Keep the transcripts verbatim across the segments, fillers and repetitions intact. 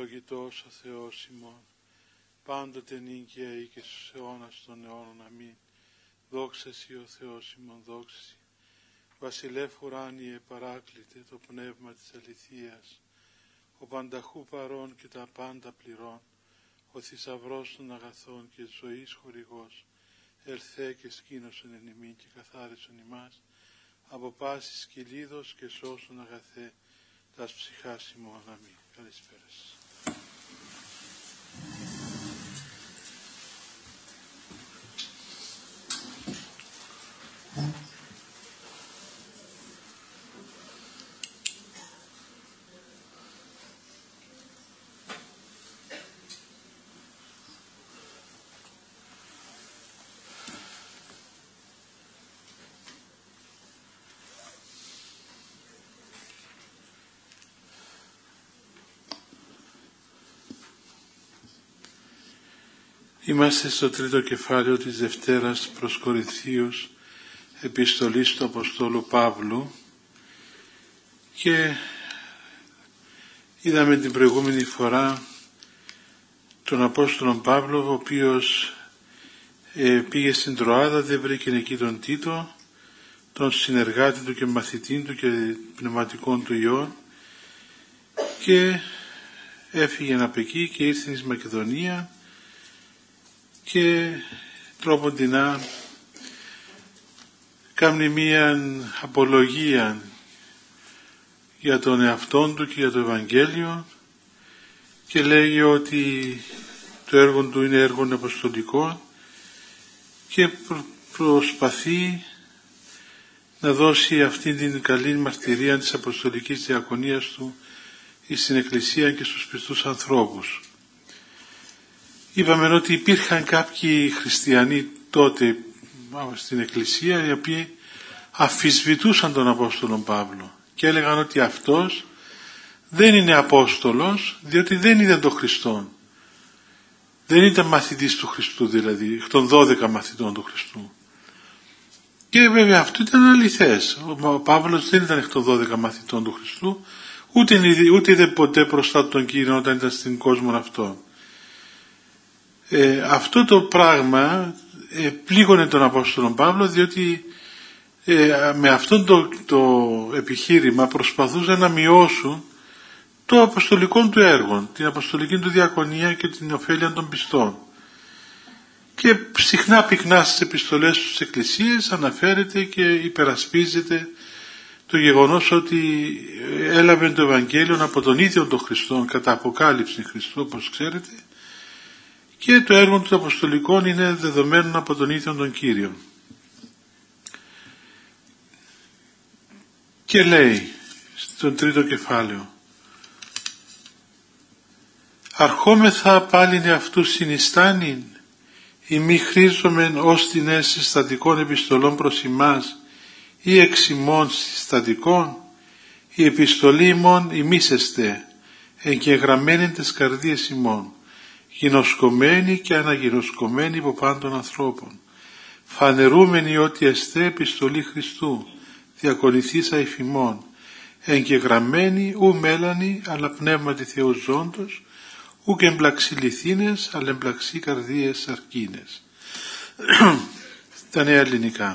ευλογητός ο Θεός ημών, πάντοτε νύγκαιη και στους αιώνας των αιώνων. Αμήν. Δόξα Συ ο Θεός ημών, δόξα Συ. Βασιλεύ ουράνιε παράκλητε το πνεύμα της αληθείας, ο πανταχού παρών και τα πάντα πληρών, ο θησαυρός των αγαθών και ζωής χορηγός, ελθέ και σκήνωσον εν ημίν και καθάρισον ημάς, από πάσης κυλίδος και σώσον αγαθέ, τας ψυχάς ημών. Αμήν. Καλησπέρα σας. Είμαστε στο τρίτο κεφάλαιο της Δευτέρας προς Κορινθίους, επιστολής του Αποστόλου Παύλου, και είδαμε την προηγούμενη φορά τον Απόστολο Παύλο, ο οποίος ε, πήγε στην Τροάδα, δεν βρήκε εκεί τον Τίτο, τον συνεργάτη του και μαθητή του και πνευματικών του ιών, και έφυγε από εκεί και ήρθε στην Μακεδονία και τρόποντινά κάνει μία απολογία για τον εαυτόν του και για το Ευαγγέλιο και λέγει ότι το έργο του είναι έργο αποστολικό και προσπαθεί να δώσει αυτή την καλή μαρτυρία της αποστολικής διακονίας του στην Εκκλησία και στους πιστούς ανθρώπους. Είπαμε ότι υπήρχαν κάποιοι χριστιανοί τότε στην Εκκλησία οι οποίοι αμφισβητούσαν τον Απόστολο Παύλο και έλεγαν ότι αυτός δεν είναι Απόστολος διότι δεν είδε τον Χριστό. Δεν ήταν μαθητής του Χριστού, δηλαδή εκ των δώδεκα μαθητών του Χριστού. Και βέβαια αυτό ήταν αληθές. Ο Παύλος δεν ήταν εκ των δώδεκα μαθητών του Χριστού, ούτε, ούτε είδε ποτέ μπροστά του τον Κύριο όταν ήταν στην κόσμο αυτό. Ε, αυτό το πράγμα ε, πλήγωνε τον Απόστολο Παύλο, διότι ε, με αυτό το, το επιχείρημα προσπαθούσαν να μειώσουν το αποστολικό του έργο, την αποστολική του διακονία και την ωφέλεια των πιστών. Και συχνά πυκνά στις επιστολές της Εκκλησίας αναφέρεται και υπερασπίζεται το γεγονός ότι έλαβε το Ευαγγέλιο από τον ίδιο τον Χριστό, κατά αποκάλυψη Χριστού, όπως ξέρετε, και το έργο του αποστολικών είναι δεδομένο από τον ίδιο τον Κύριο. Και λέει στον τρίτο κεφάλαιο: αρχόμεθα πάλιν εαυτούς συνιστάνειν, ή μη χρήζομεν ως την αίσθηση συστατικών επιστολών προς ημάς, ή εξ ημών συστατικών, η επιστολή ημών ημίσεστε, εγγεγραμμένην τες καρδίες ημών, γινωσκωμένοι και αναγινωσκωμένοι από πάντων ανθρώπων, φανερούμενοι ότι εστέ επιστολή Χριστού, διακονηθήσα υφημών, εγγεγραμμένοι ου μέλανοι, αλλά πνεύματι Θεού ζώντος, ου και εμπλαξί λιθίνες, αλλά εμπλαξί καρδίες αρκίνες. Στα νέα ελληνικά.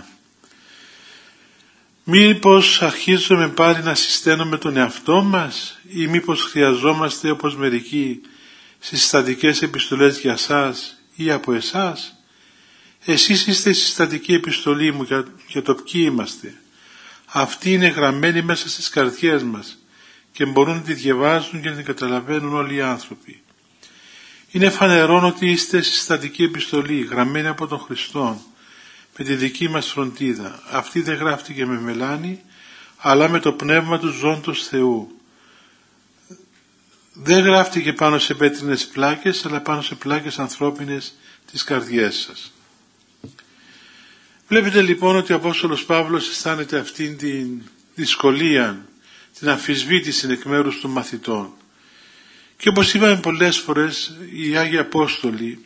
Μήπως αρχίζουμε πάλι να συσταίνουμε τον εαυτό μας, ή μήπως χρειαζόμαστε όπως μερικοί συστατικές επιστολές για σας ή από εσάς? Εσείς είστε η συστατική επιστολή μου για, για το ποιοι είμαστε. Αυτοί είναι γραμμένοι μέσα στις καρδιές μας και μπορούν να τη διαβάζουν και να την καταλαβαίνουν όλοι οι άνθρωποι. Είναι φανερόν ότι είστε συστατική επιστολή γραμμένη από τον Χριστό με τη δική μας φροντίδα. Αυτή δεν γράφτηκε με μελάνι, αλλά με το πνεύμα του ζώντος Θεού. Δεν γράφτηκε πάνω σε πέτρινες πλάκες, αλλά πάνω σε πλάκες ανθρώπινες της καρδιές σας. Βλέπετε λοιπόν ότι ο Απόστολος Παύλος αισθάνεται αυτήν την δυσκολία, την αμφισβήτηση εκ μέρους των μαθητών. Και όπως είπαμε πολλές φορές, οι Άγιοι Απόστολοι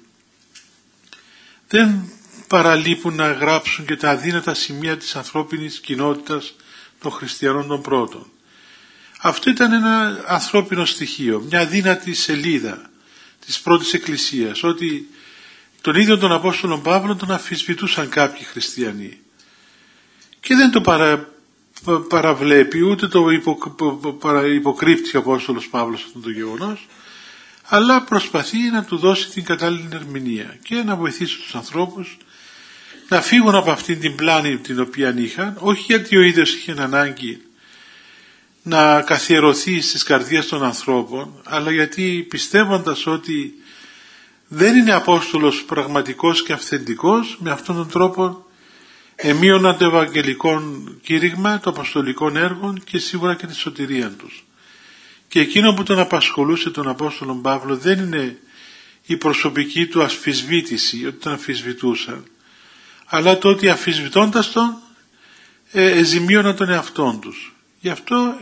δεν παραλείπουν να γράψουν και τα αδύνατα σημεία της ανθρώπινης κοινότητας των χριστιανών των πρώτων. Αυτό ήταν ένα ανθρώπινο στοιχείο, μια δύνατη σελίδα της πρώτης εκκλησίας, ότι τον ίδιο τον Απόστολο Παύλο τον αμφισβητούσαν κάποιοι χριστιανοί και δεν το παρα, παραβλέπει ούτε το υπο, παρα, υποκρύπτει ο Απόστολος Παύλος αυτό το γεγονός, αλλά προσπαθεί να του δώσει την κατάλληλη ερμηνεία και να βοηθήσει τους ανθρώπους να φύγουν από αυτήν την πλάνη την οποία είχαν, όχι γιατί ο ίδιος είχε ανάγκη να καθιερωθεί στις καρδιές των ανθρώπων, αλλά γιατί πιστεύοντας ότι δεν είναι Απόστολος πραγματικός και αυθεντικός, με αυτόν τον τρόπο εμείωναν το ευαγγελικό κήρυγμα, το αποστολικών έργων και σίγουρα και τη σωτηρία τους. Και εκείνο που τον απασχολούσε τον Απόστολο Παύλο δεν είναι η προσωπική του αμφισβήτηση, ότι τον αμφισβητούσαν, αλλά το ότι αμφισβητώντας τον ε, ζημίωναν τον εαυτόν τους. Γι' αυτό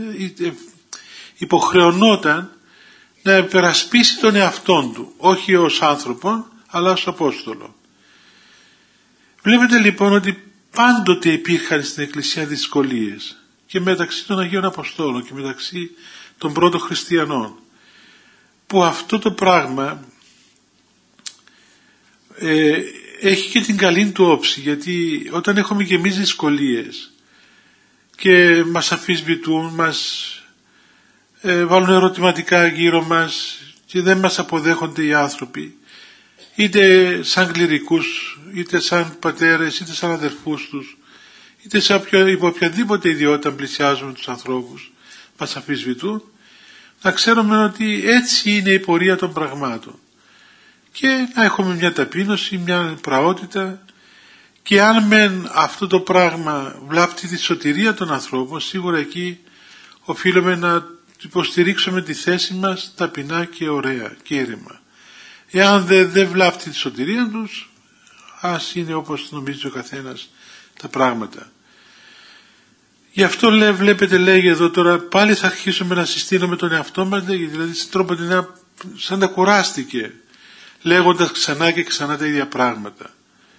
υποχρεωνόταν να υπερασπίσει τον εαυτόν του, όχι ως άνθρωπον, αλλά ως Απόστολο. Βλέπετε λοιπόν ότι πάντοτε υπήρχαν στην Εκκλησία δυσκολίες και μεταξύ των Αγίων Αποστόλων και μεταξύ των πρώτων χριστιανών, που αυτό το πράγμα ε, έχει και την καλή του όψη, γιατί όταν έχουμε και εμείς δυσκολίες και μας αμφισβητούν, μας ε, βάλουν ερωτηματικά γύρω μας και δεν μας αποδέχονται οι άνθρωποι, είτε σαν κληρικούς, είτε σαν πατέρες, είτε σαν αδερφούς τους, είτε σε οποιο, υπό οποιαδήποτε ιδιότητα πλησιάζουμε τους ανθρώπους, μας αμφισβητούν, να ξέρουμε ότι έτσι είναι η πορεία των πραγμάτων και να έχουμε μια ταπείνωση, μια πραότητα, και αν μεν αυτό το πράγμα βλάπτει τη σωτηρία των ανθρώπων, σίγουρα εκεί οφείλουμε να υποστηρίξουμε τη θέση μας ταπεινά και ωραία και ήρεμα. Εάν δεν δε βλάπτει τη σωτηρία τους, ας είναι όπως νομίζει ο καθένας τα πράγματα. Γι' αυτό λέ, βλέπετε λέγει εδώ τώρα, πάλι θα αρχίσουμε να συστήνουμε τον εαυτό μας, λέγει, δηλαδή στην τρόπο σαν να κουράστηκε λέγοντας ξανά και ξανά τα ίδια πράγματα.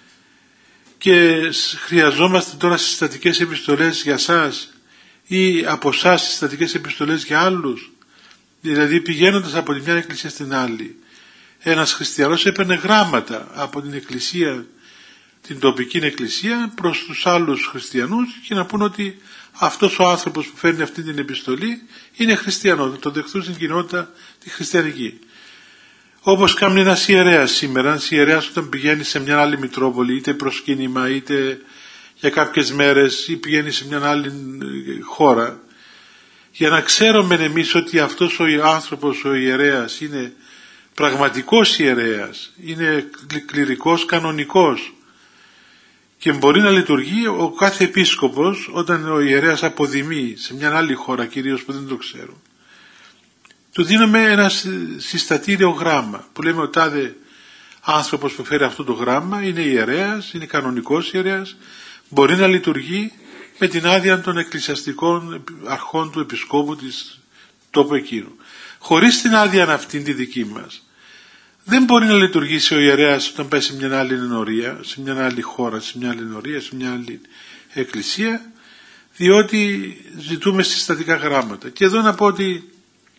Και χρειαζόμαστε τώρα συστατικές επιστολές για σας ή από εσάς συστατικές επιστολές για άλλους. Δηλαδή πηγαίνοντας από τη μια εκκλησία στην άλλη, ένας χριστιανός έπαιρνε γράμματα από την εκκλησία, την τοπική εκκλησία, προς τους άλλους χριστιανούς και να πούν ότι αυτός ο άνθρωπος που φέρνει αυτή την επιστολή είναι χριστιανό, θα τον δεχθούν στην κοινότητα τη χριστιανική. Όπως κάνει ένας ιερέας σήμερα, ένας ιερέας όταν πηγαίνει σε μια άλλη Μητρόπολη, είτε προσκύνημα είτε για κάποιες μέρες ή πηγαίνει σε μια άλλη χώρα, για να ξέρουμε εμείς ότι αυτός ο άνθρωπος, ο ιερέας, είναι πραγματικός ιερέας, είναι κληρικός, κανονικός και μπορεί να λειτουργεί ο κάθε επίσκοπος όταν ο ιερέας αποδημεί σε μια άλλη χώρα, κυρίως που δεν το ξέρουν. Του δίνουμε ένα συστατήριο γράμμα που λέμε ο τάδε άνθρωπος που φέρει αυτό το γράμμα είναι ιερέας, είναι κανονικός ιερέας, μπορεί να λειτουργεί με την άδεια των εκκλησιαστικών αρχών του επισκόπου της τόπου εκείνου. Χωρίς την άδεια αυτή τη δική μας δεν μπορεί να λειτουργήσει ο ιερέας όταν πάει σε μια άλλη ενορία, σε μια άλλη χώρα, σε μια άλλη ενορία, σε μια άλλη εκκλησία, διότι ζητούμε συστατικά γράμματα. Και εδώ να πω ότι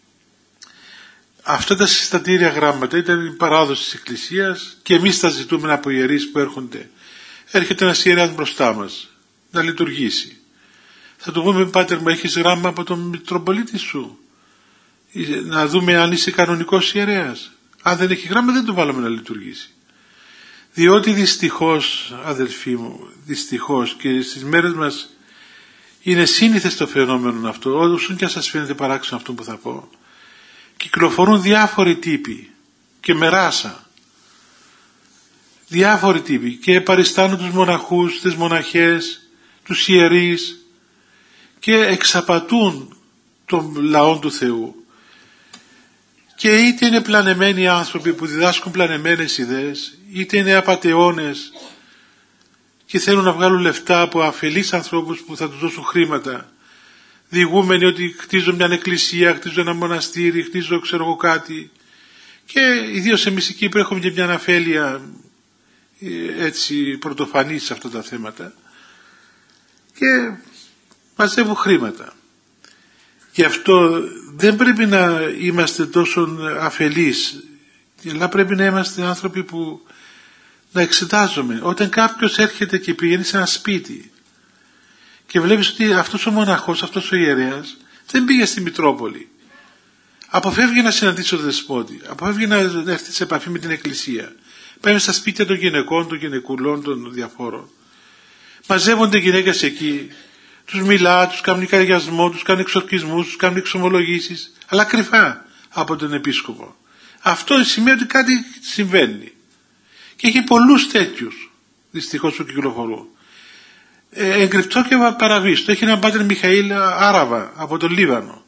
αυτά τα συστατήρια γράμματα ήταν η παράδοση της Εκκλησίας και εμείς τα ζητούμε από ιερείς που έρχονται. Έρχεται ένας ιερέας μπροστά μας να λειτουργήσει. Θα του πούμε, πάτερ μου, έχεις γράμμα από τον Μητροπολίτη σου? Να δούμε αν είσαι κανονικός ιερέας. Αν δεν έχει γράμμα δεν το βάλαμε να λειτουργήσει. Διότι δυστυχώς, αδελφοί μου, δυστυχώς και στις μέρες μας είναι σύνηθες το φαινόμενο αυτό, όσο και αν σας φαίνεται παράξενο αυτό που θα πω. Κυκλοφορούν διάφοροι τύποι και με ράσα. Διάφοροι τύποι και παριστάνουν τους μοναχούς, τις μοναχές, τους ιερείς και εξαπατούν τον λαό του Θεού. Και είτε είναι πλανεμένοι άνθρωποι που διδάσκουν πλανεμένες ιδέες, είτε είναι απατεώνες και θέλουν να βγάλουν λεφτά από αφελείς ανθρώπους που θα τους δώσουν χρήματα, διηγούμενοι ότι χτίζω μια εκκλησία, χτίζω ένα μοναστήρι, χτίζω ξέρω εγώ κάτι. Και ιδίως εμείς εκεί που έχουμε και μια αναφέλεια έτσι πρωτοφανή σε αυτά τα θέματα και μαζεύουν χρήματα. Γι' αυτό δεν πρέπει να είμαστε τόσο αφελείς, αλλά πρέπει να είμαστε άνθρωποι που να εξετάζουμε. Όταν κάποιος έρχεται και πηγαίνει σε ένα σπίτι και βλέπεις ότι αυτός ο μοναχός, αυτός ο ιερέας δεν πήγε στη Μητρόπολη, αποφεύγει να συναντήσει τον δεσπότη, αποφεύγει να έρθει σε επαφή με την εκκλησία, πάει στα σπίτια των γυναικών, των γυναικουλών, των διαφόρων, μαζεύονται γυναίκες εκεί, τους μιλά, τους κάνουν καριασμό, τους κάνουν εξορκισμούς, τους κάνουν εξομολογήσεις, αλλά κρυφά από τον επίσκοπο. Αυτό σημαίνει ότι κάτι συμβαίνει. Και έχει πολλούς τέτοιους, δυστυχώς, που κυκλοφορούν. Ε, εγκρυπτό και παραβίστο. Έχει έναν πάτερ Μιχαήλ Άραβα από τον Λίβανο.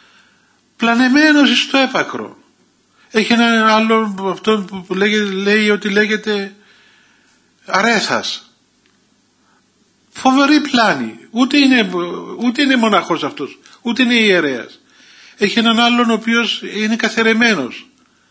Πλανεμένος στο έπακρο. Έχει έναν άλλο, αυτό που λέγει, λέει ότι λέγεται Αρέθας. Φοβερή πλάνη. Ούτε είναι, ούτε είναι μοναχός αυτός, ούτε είναι ιερέας. Έχει έναν άλλον ο οποίος είναι καθερεμένος.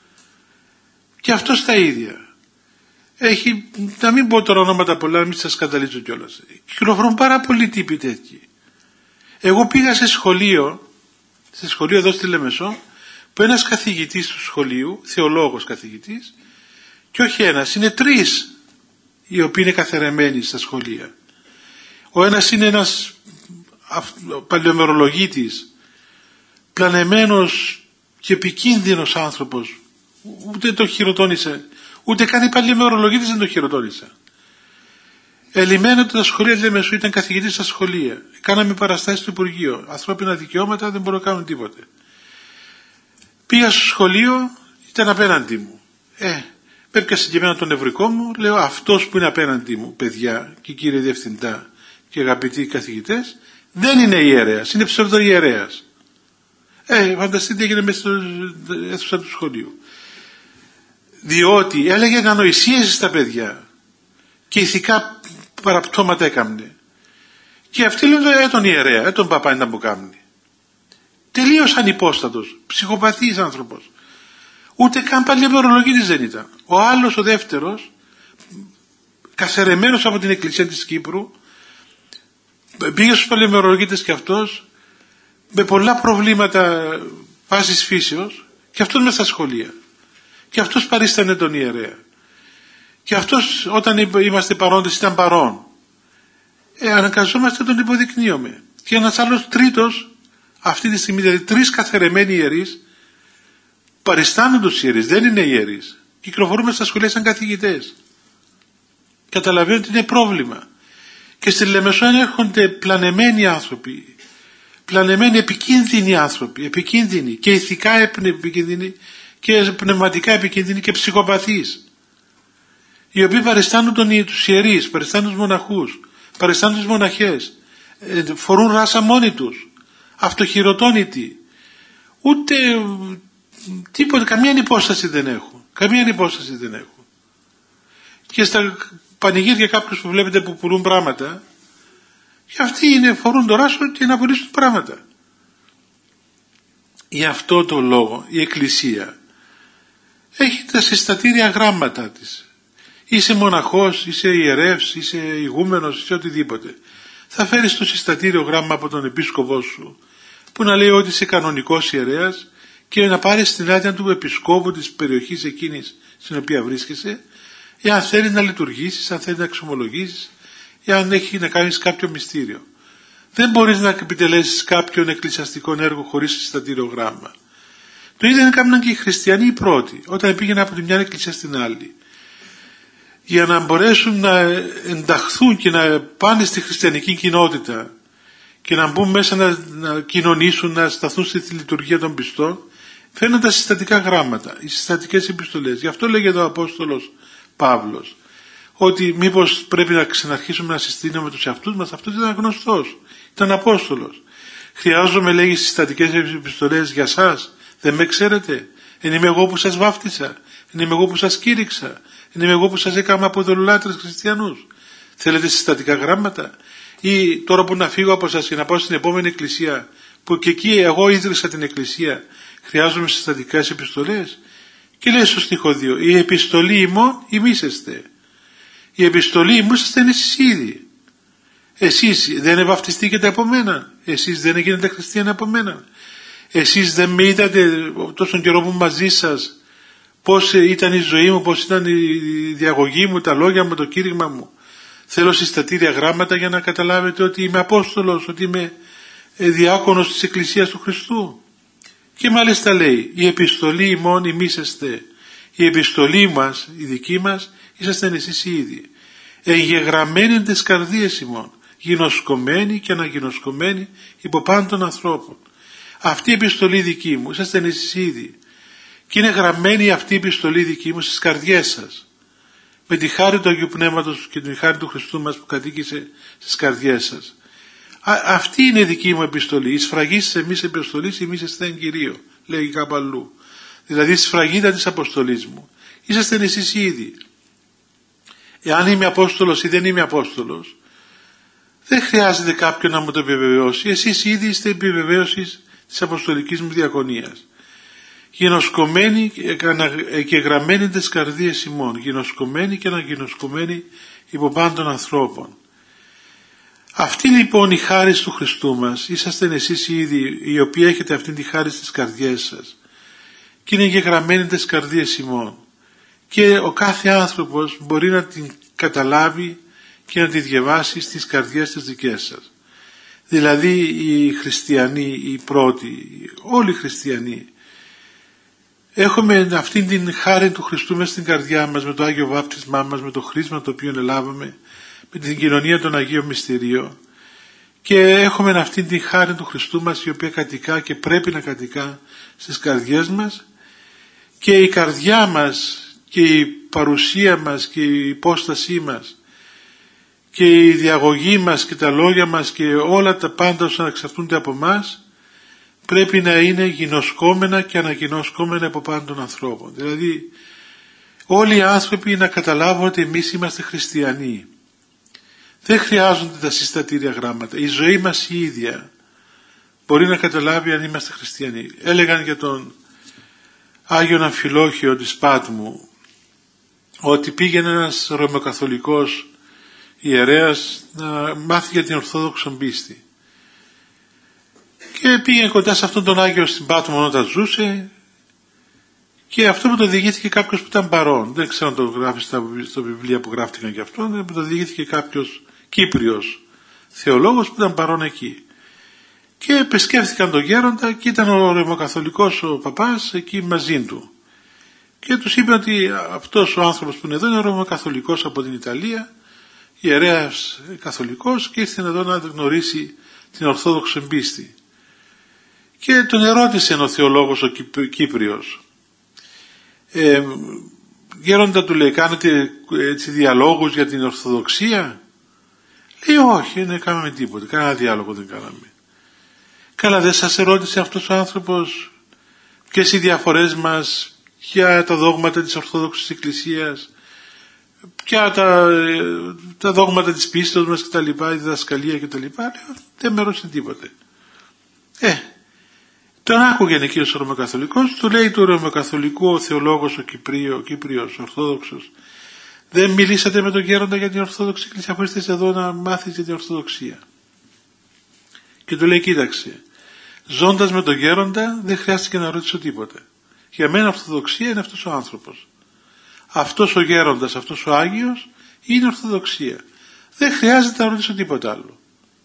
Και αυτός τα ίδια. Έχει, να μην πω τώρα ονόματα πολλά, να μην σας καταλήξω κιόλας. Κυκλοφορούν πάρα πολλοί τύποι τέτοιοι. Εγώ πήγα σε σχολείο, σε σχολείο εδώ στη Λεμεσό, που ένας καθηγητής του σχολείου, θεολόγος καθηγητής, και όχι ένας, είναι τρεις οι οποίοι είναι καθερεμένοι στα σχολεία. Ο ένας είναι ένας παλαιομερολογίτης, πλανεμένος και επικίνδυνος άνθρωπος, ούτε το χειροτώνησε, ούτε καν οι παλαιομερολογίτες δεν το χειροτώνησε. Ελυμμένονται τα σχολεία της Λεμεσού, ήταν καθηγητής στα σχολεία. Κάναμε παραστάσεις στο Υπουργείο. Ανθρώπινα δικαιώματα δεν μπορούν να κάνουν τίποτε. Πήγα στο σχολείο, ήταν απέναντί μου. Ε, έπιασε και εμένα τον νευρικό μου, λέω αυτός που είναι απέναντί μου, παιδιά και κύριε διευθυντά και αγαπητοί καθηγητές, δεν είναι ιερέας, είναι ψευδοϊερέας. Ε, φανταστείτε τι έγινε μέσα στην αίθουσα του σχολείου. Διότι έλεγε ανοησίες στα παιδιά και ηθικά παραπτώματα έκαμνε. Και αυτοί λένε ε, τον ιερέα, ε, τον παπά είναι να μου κάμνει. Τελείως ανυπόστατος, ψυχοπαθής άνθρωπος. Ούτε καν παλαιομερολογίτης δεν ήταν. Ο άλλος, ο δεύτερος, καθερεμένος από την Εκκλησία της Κύπρου, πήγε στους παλαιομερολογίτες και αυτός, με πολλά προβλήματα πάσης φύσεως, και αυτός μες στα σχολεία. Και αυτός παρίστανε τον ιερέα. Και αυτός όταν είμαστε παρόντες ήταν παρόν. Ε, αναγκαζόμαστε τον υποδεικνύουμε. Και ένας άλλος τρίτος, αυτή τη στιγμή δηλαδή τρεις καθερεμένοι ιερείς, παριστάνουν τους ιερείς, δεν είναι ιερείς. Κυκλοφορούμε στα σχολεία σαν καθηγητές. Καταλαβαίνω ότι είναι πρόβλημα. Και στη Λεμεσό έρχονται πλανεμένοι άνθρωποι, πλανεμένοι επικίνδυνοι άνθρωποι, επικίνδυνοι και ηθικά επικίνδυνοι και πνευματικά επικίνδυνοι και ψυχοπαθείς, οι οποίοι παριστάνουν τον, τους ιερείς, παριστάνουν τους μοναχούς, παριστάνουν τους μοναχές, φορούν ράσα μόνοι τους, αυτοχειροτώνητοι, ούτε τίποτα, καμία ανυπόσταση δεν έχουν, καμία ανυπόσταση δεν έχουν. Και στα πανηγύρια κάποιους που βλέπετε που πουλούν πράγματα, και αυτοί είναι, φορούν το ράσο και να πουλήσουν πράγματα. Γι' αυτό το λόγο η Εκκλησία έχει τα συστατήρια γράμματα της. Είσαι μοναχός, είσαι ιερεύς, είσαι ηγούμενος, είσαι οτιδήποτε. Θα φέρεις το συστατήριο γράμμα από τον επίσκοπό σου, που να λέει ότι είσαι κανονικός ιερέας, και να πάρεις την άδεια του επισκόπου της περιοχής εκείνης στην οποία βρίσκεσαι, εάν θέλεις να λειτουργήσεις, αν θέλεις να εξομολογήσεις, εάν έχει να κάνεις κάποιο μυστήριο. Δεν μπορείς να επιτελέσεις κάποιον εκκλησιαστικό έργο χωρίς συστατήριο γράμμα. Το ίδιο έκαναν και οι χριστιανοί οι πρώτοι, όταν πήγαιναν από τη μια εκκλησία στην άλλη. Για να μπορέσουν να ενταχθούν και να πάνε στη χριστιανική κοινότητα και να μπουν μέσα να, να κοινωνήσουν, να σταθούν στη λειτουργία των πιστών, φέρνουν τα συστατικά γράμματα, οι συστατικές επιστολές. Γι' αυτό λέγεται ο Απόστολος Παύλος, ότι μήπως πρέπει να ξαναρχίσουμε να συστήνουμε τους εαυτούς μας. Αυτός ήταν γνωστός, ήταν Απόστολος. Χρειάζομαι, λέγει, συστατικές επιστολές για σας, δεν με ξέρετε, εν είμαι εγώ που σας βάφτισα, εν είμαι εγώ που σας κήρυξα, εν είμαι εγώ που σας έκανα από δολολάτρες χριστιανούς. Θέλετε συστατικά γράμματα? Ή τώρα που να φύγω από σας και να πάω στην επόμενη εκκλησία, που και εκεί εγώ ίδρυσα την εκκλησία, χρειάζομαι συστατικές επιστολές? Και λέει στο στίχο δύο, η επιστολή ημών ημίσεστε. Η επιστολή ημίσεστε είναι εσείς ήδη. Εσείς δεν βαφτιστήκετε από μένα. Εσείς δεν γίνετε χριστιανοί από μένα. Εσείς δεν με είδατε τόσο καιρό που μαζί σας, πώς ήταν η ζωή μου, πώς ήταν η διαγωγή μου, τα λόγια μου, το κήρυγμα μου. Θέλω συστατήρια γράμματα για να καταλάβετε ότι είμαι Απόστολος, ότι είμαι διάκονος της Εκκλησίας του Χριστού. Και μάλιστα λέει, η επιστολή ημών ημίσεστε, η επιστολή μας, η δική μας, είσαστε εσείς οι ίδιοι. Εγγεγραμμένοι τις καρδίες ημών, γινωσκωμένοι και αναγινωσκωμένοι υπό πάντων ανθρώπων. Αυτή η επιστολή δική μου, είσαστε εσείς οι ίδιοι. Και είναι γραμμένη αυτή η επιστολή δική μου στις καρδιές σας. Με τη χάρη του Αγίου Πνεύματος και την χάρη του Χριστού μας που κατοίκησε στις καρδιές σας. Α, αυτή είναι η δική μου επιστολή. Η σφραγής εμείς επιστολής εμείς εσθέν Κυρίω, λέει κάπου αλλού. Δηλαδή η σφραγίδα της αποστολής μου. Είσαστε εσείς οι ίδιοι. Εάν είμαι Απόστολος ή δεν είμαι Απόστολος, δεν χρειάζεται κάποιον να μου το επιβεβαιώσει. Εσείς ήδη είστε επιβεβαίωση της αποστολικής μου διακονίας. Γινωσκωμένοι και γραμμένοι τις καρδίες ημών, γινωσκωμένοι και αναγινωσκωμένοι υπό πάντων ανθρώπων. Αυτή λοιπόν η χάρη του Χριστού μας, είσαστε εσείς οι ίδιοι οι οποίοι έχετε αυτή τη χάρη στις καρδιές σας και είναι γεγραμμένοι τις καρδίες ημών. Και ο κάθε άνθρωπος μπορεί να την καταλάβει και να τη διαβάσει στις καρδιές τις δικές σας. Δηλαδή οι χριστιανοί, οι πρώτοι, όλοι οι χριστιανοί, έχουμε αυτήν την χάρη του Χριστού μέσα στην καρδιά μας, με το Άγιο Βάπτισμά μας, με το χρήσμα το οποίο ελάβαμε, με την κοινωνία των Αγίων Μυστηρίων, και έχουμε αυτήν την χάρη του Χριστού μας η οποία κατοικά και πρέπει να κατοικά στις καρδιές μας, και η καρδιά μας και η παρουσία μας και η υπόστασή μας και η διαγωγή μας και τα λόγια μας και όλα τα πάντα όσα εξαρτούνται από μας πρέπει να είναι γινωσκόμενα και αναγινωσκόμενα από πάντων ανθρώπων. Δηλαδή όλοι οι άνθρωποι να καταλάβουν ότι εμείς είμαστε χριστιανοί. Δεν χρειάζονται τα συστατήρια γράμματα. Η ζωή μας η ίδια μπορεί να καταλάβει αν είμαστε χριστιανοί. Έλεγαν για τον Άγιον Αμφιλόχιο της Πάτμου ότι πήγαινε ένας ρωμαιοκαθολικός ιερέας να μάθει για την Ορθόδοξο πίστη. Και πήγε κοντά σε αυτόν τον Άγιο στην Πάτμο όταν ζούσε, και αυτό που το διηγήθηκε κάποιος που ήταν παρόν. Δεν ξέρω αν το γράφει στα, στα βιβλία που γράφτηκαν γι' αυτό, αλλά το διηγήθηκε κάποιος Κύπριος θεολόγος που ήταν παρόν εκεί. Και επισκέφθηκαν τον γέροντα και ήταν ο ρωμαιοκαθολικός ο παπάς εκεί μαζί του. Και τους είπε ότι αυτός ο άνθρωπος που είναι εδώ είναι ο ρωμαιοκαθολικός από την Ιταλία, ιερέας καθολικός, και ήρθε εδώ να γνωρίσει την Ορθόδοξη πίστη. Και τον ερώτησε ο θεολόγος ο Κύπριος, ε, γέροντα, του λέει, κάνετε έτσι διαλόγους για την Ορθοδοξία? Λέει όχι, δεν κάναμε τίποτα, κανένα διάλογο δεν κάναμε. Καλά, δεν σας ερώτησε αυτός ο άνθρωπος ποιες οι διαφορές μας για τα δόγματα της Ορθόδοξης Εκκλησίας, ποια τα, τα δόγματα της πίστης μας και τα λοιπά, η διδασκαλία και τα λοιπά? Λέει, δεν με ρώτησε τίποτε. Ε, τον άκουγε εκεί ο Ρωμαιοκαθολικός, του λέει του Ρωμαιοκαθολικού ο θεολόγος ο, Κυπρίο, ο Κύπριος, ο Ορθόδοξος, δεν μιλήσατε με τον γέροντα για την Ορθόδοξη Εκκλησία, αφού ήρθες εδώ να μάθεις για την Ορθοδοξία? Και του λέει, κοίταξε, ζώντας με τον γέροντα δεν χρειάστηκε να ρωτήσω τίποτα. Για μένα Ορθοδοξία είναι αυτός ο άνθρωπος. Αυτός ο γέροντας, αυτός ο Άγιος είναι Ορθοδοξία. Δεν χρειάζεται να ρωτήσω τίποτα άλλο.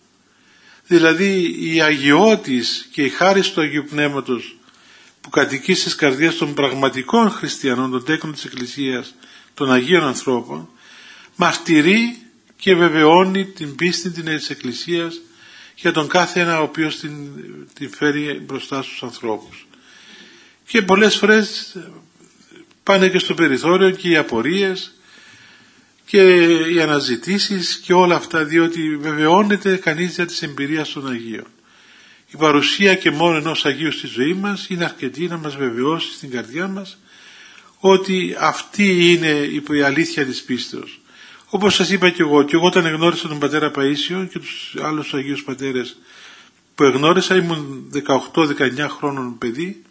Δηλαδή η αγιώτης και η χάρις του Αγίου Πνεύματος που κατοικεί στις καρδιές των πραγματικών χριστιανών, των τέκνων της Εκκλησίας, των Αγίων ανθρώπων, μαρτυρεί και βεβαιώνει την πίστη της Εκκλησίας για τον κάθε ένα ο οποίος την, την φέρει μπροστά στους ανθρώπους. Και πολλές φορές πάνε και στο περιθώριο και οι απορίες και οι αναζητήσεις και όλα αυτά, διότι βεβαιώνεται κανείς για τις εμπειρίες των Αγίων. Η παρουσία και μόνο ενός Αγίου στη ζωή μας είναι αρκετή να μας βεβαιώσει στην καρδιά μας ότι αυτή είναι η αλήθεια της πίστεως. Όπως σας είπα και εγώ, και εγώ όταν εγνώρισα τον πατέρα Παΐσιο και τους άλλους Αγίους πατέρες που εγνώρισα, ήμουν δεκαοκτώ δεκαεννιά χρόνων παιδί,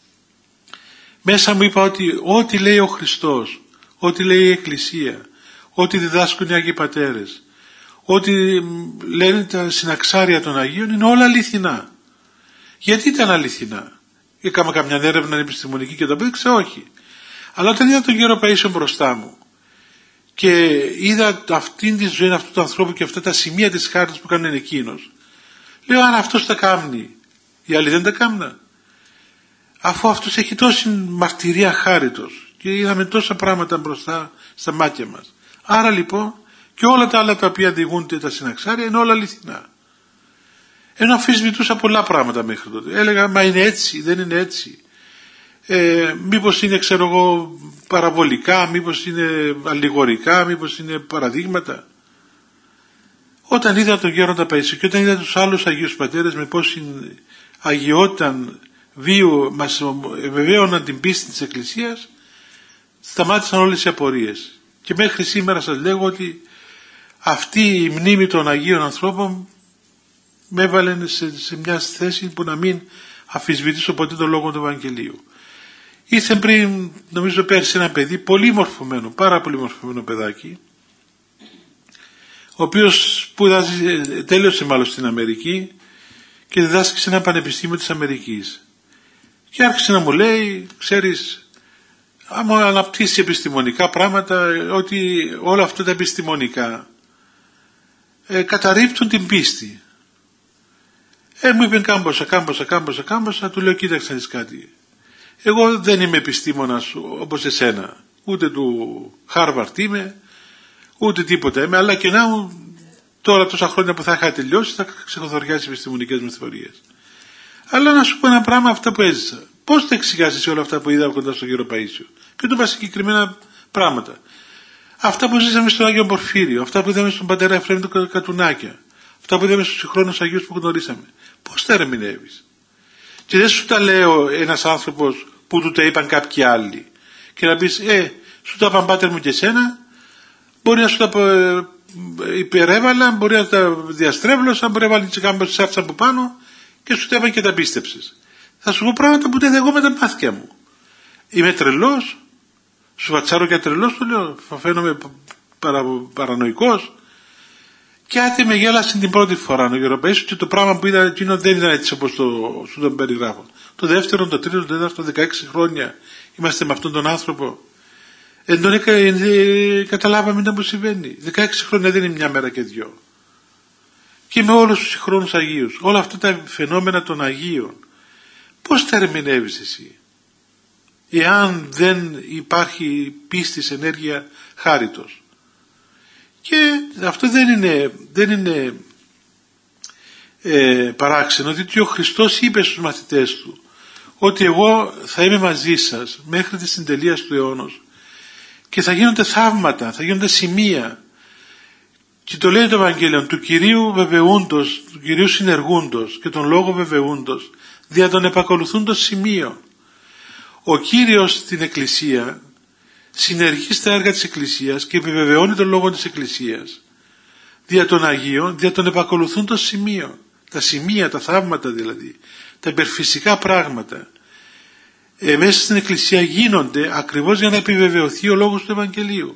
μέσα μου είπα ότι ό,τι λέει ο Χριστός, ό,τι λέει η Εκκλησία, ό,τι διδάσκουν οι Άγιοι Πατέρες, ό,τι λένε τα συναξάρια των Αγίων είναι όλα αληθινά. Γιατί ήταν αληθινά? Έκανα καμιά έρευνα επιστημονική και το απέδειξε? Όχι. Αλλά όταν είδα τον γέρο Παΐσιο μπροστά μου και είδα αυτήν τη ζωή αυτού του ανθρώπου και αυτά τα σημεία της χάριτας που έκανε εκείνος, λέω, αν αυτός τα κάνει, οι άλλοι δεν τα κάμναν? Αφού αυτός έχει τόση μαρτυρία χάριτος και είδαμε τόσα πράγματα μπροστά στα μάτια μας. Άρα λοιπόν και όλα τα άλλα τα οποία διηγούνται τα συναξάρια είναι όλα αληθινά. Ενώ αμφισβητούσα πολλά πράγματα μέχρι τότε. Έλεγα, μα είναι έτσι, δεν είναι έτσι. Ε, μήπως είναι, ξέρω εγώ, παραβολικά, μήπως είναι αλληγορικά, μήπως είναι παραδείγματα. Όταν είδα τον Γέροντα Παΐσιο και όταν είδα τους άλλους Αγίους Πατέρες με πόση αγιόταν βίου μας βεβαίωναν την πίστη της Εκκλησίας, σταμάτησαν όλες οι απορίες. Και μέχρι σήμερα σας λέγω ότι αυτή η μνήμη των Αγίων ανθρώπων με έβαλε σε, σε μια θέση που να μην αμφισβητήσω ποτέ τον λόγο του Ευαγγελίου. Ήρθε πριν, νομίζω πέρσι, ένα παιδί πολύ μορφωμένο, πάρα πολύ μορφωμένο παιδάκι, ο οποίος σπουδάζει, τέλειωσε μάλλον στην Αμερική και διδάσκει σε ένα πανεπιστήμιο της Αμερικής. Και άρχισε να μου λέει, ξέρεις, άμα αναπτύσσει επιστημονικά πράγματα, ότι όλα αυτά τα επιστημονικά ε, καταρρίπτουν την πίστη. Ε, μου είπε κάμποσα, κάμποσα, κάμποσα, κάμποσα, του λέω, κοίταξε να δεις κάτι. Εγώ δεν είμαι επιστήμονας όπως εσένα, ούτε του Χάρβαρτ είμαι, ούτε τίποτα είμαι, αλλά και να μου τώρα τόσα χρόνια που θα είχα τελειώσει θα ξεχωθωριάσει επιστημονικές μου θεωρίες. Αλλά να σου πω ένα πράγμα, αυτά που έζησα. Πώς θα εξηγάσεις όλα αυτά που είδα κοντά στον γέρο Παΐσιο? Και του είπα συγκεκριμένα πράγματα. Αυτά που ζήσαμε στον Άγιο Πορφύριο, αυτά που είδαμε στον πατέρα Εφραίμ του Κατουνάκια, αυτά που είδαμε στους συγχρόνους Αγίους που γνωρίσαμε. Πώς τα ερμηνεύεις? Και δεν σου τα λέω ένας άνθρωπος που του τα είπαν κάποιοι άλλοι. Και να πεις, ε, σου τα είπαν πάτερ μου και εσένα, μπορεί να σου τα υπερέβαλα, μπορεί να τα διαστρέβλωσα, μπορεί να βάλει και κάμπο στη σάρτσα από πάνω και σου τα είπαν και τα πίστεψες. Θα σου πω πράγματα που δεν εγώ με τα μάθηκια μου. Είμαι τρελός, σου βατσάρω και τρελός, του λέω, θα φαίνομαι παρα, παρανοϊκός. Και άτε με γέλασε την πρώτη φορά ο γέρο Παΐσιος και το πράγμα που είδα εκείνο δεν ήταν έτσι όπως το, σου τον περιγράφω. Το δεύτερο, το τρίτο, το τέταρτο, δεκαέξι χρόνια είμαστε με αυτόν τον άνθρωπο. Εν τον εκα, ε, καταλάβαμε τι που συμβαίνει. δεκαέξι χρόνια δεν είναι μια μέρα και δυο. Και με όλους τους συγχρόνους Αγίους, όλα αυτά τα φαινόμενα των Αγίων, πώς τα ερμηνεύεις εσύ? Εάν δεν υπάρχει πίστης, ενέργεια, χάριτος. Και αυτό δεν είναι, δεν είναι ε, παράξενο, διότι ο Χριστός είπε στους μαθητές του ότι εγώ θα είμαι μαζί σας μέχρι τη συντελεία του αιώνος και θα γίνονται θαύματα, θα γίνονται σημεία. Και το λέει το Ευαγγέλιο, του Κυρίου βεβαιούντος, του Κυρίου συνεργούντος και τον Λόγο βεβαιούντος, δια των επακολουθούντος σημείων. Ο Κύριος στην Εκκλησία συνεργεί στα έργα της Εκκλησίας και επιβεβαιώνει τον Λόγο της Εκκλησίας δια των Αγίων, δια των επακολουθούντος σημείων. Τα σημεία, τα θαύματα δηλαδή, τα υπερφυσικά πράγματα ε, μέσα στην Εκκλησία γίνονται ακριβώς για να επιβεβαιωθεί ο λόγος του Ευαγγελίου.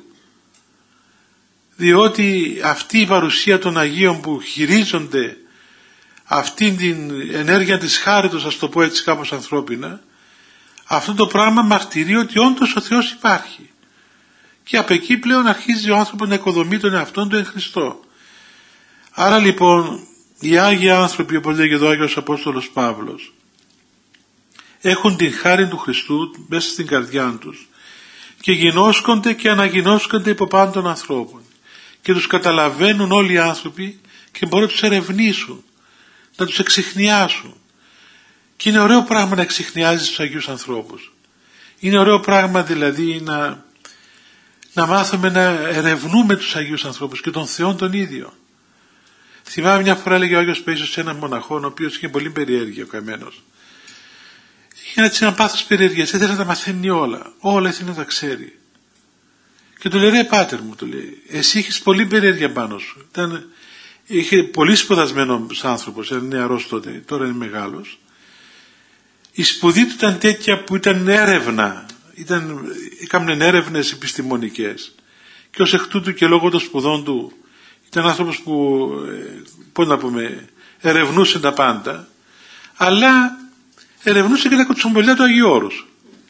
Διότι αυτή η παρουσία των Αγίων που χειρίζονται αυτή την ενέργεια της χάριτος, ας το πω έτσι κάπως ανθρώπινα, αυτό το πράγμα μαρτυρεί ότι όντως ο Θεός υπάρχει. Και από εκεί πλέον αρχίζει ο άνθρωπος να οικοδομεί τον εαυτόν του εν Χριστώ. Άρα λοιπόν οι Άγιοι άνθρωποι, όπως λέγει εδώ ο Άγιος Απόστολος Παύλος, έχουν την χάρη του Χριστού μέσα στην καρδιά τους και γινώσκονται και αναγινώσκονται υπό πάνω των ανθρώπων και τους καταλαβαίνουν όλοι οι άνθρωποι και μπορούν να τους ερευνήσουν, να τους εξιχνιάσουν. Και είναι ωραίο πράγμα να εξιχνιάζεις τους Αγίους ανθρώπους. Είναι ωραίο πράγμα δηλαδή να, να μάθουμε να ερευνούμε τους Αγίους ανθρώπους και τον Θεό τον ίδιο. Θυμάμαι μια φορά έλεγε ο Άγιος Παΐσιος σε έναν μοναχό, ο οποίος είχε πολύ περιέργεια ο καημένος. Είχε έτσι ένα πάθος περιέργειας, ήθελε να τα μαθαίνει όλα, όλα ήθελε να τα ξέρει. Και του λέει, ρε πάτερ μου, του λέει, εσύ έχεις πολύ περιέργεια πάνω σου. Ήταν, είχε πολύ σπουδασμένος άνθρωπος, ήταν νεαρός τότε, τώρα είναι μεγάλος. Η σπουδή του ήταν τέτοια που ήταν έρευνα, ήταν, έκαναν έρευνες επιστημονικές και ως εκ τούτου και λόγω των σπουδών του ήταν άνθρωπος που, πώς να πούμε, ερευνούσε τα πάντα, αλλά ερευνούσε και τα κοτσομπολιά του Αγίου Όρους.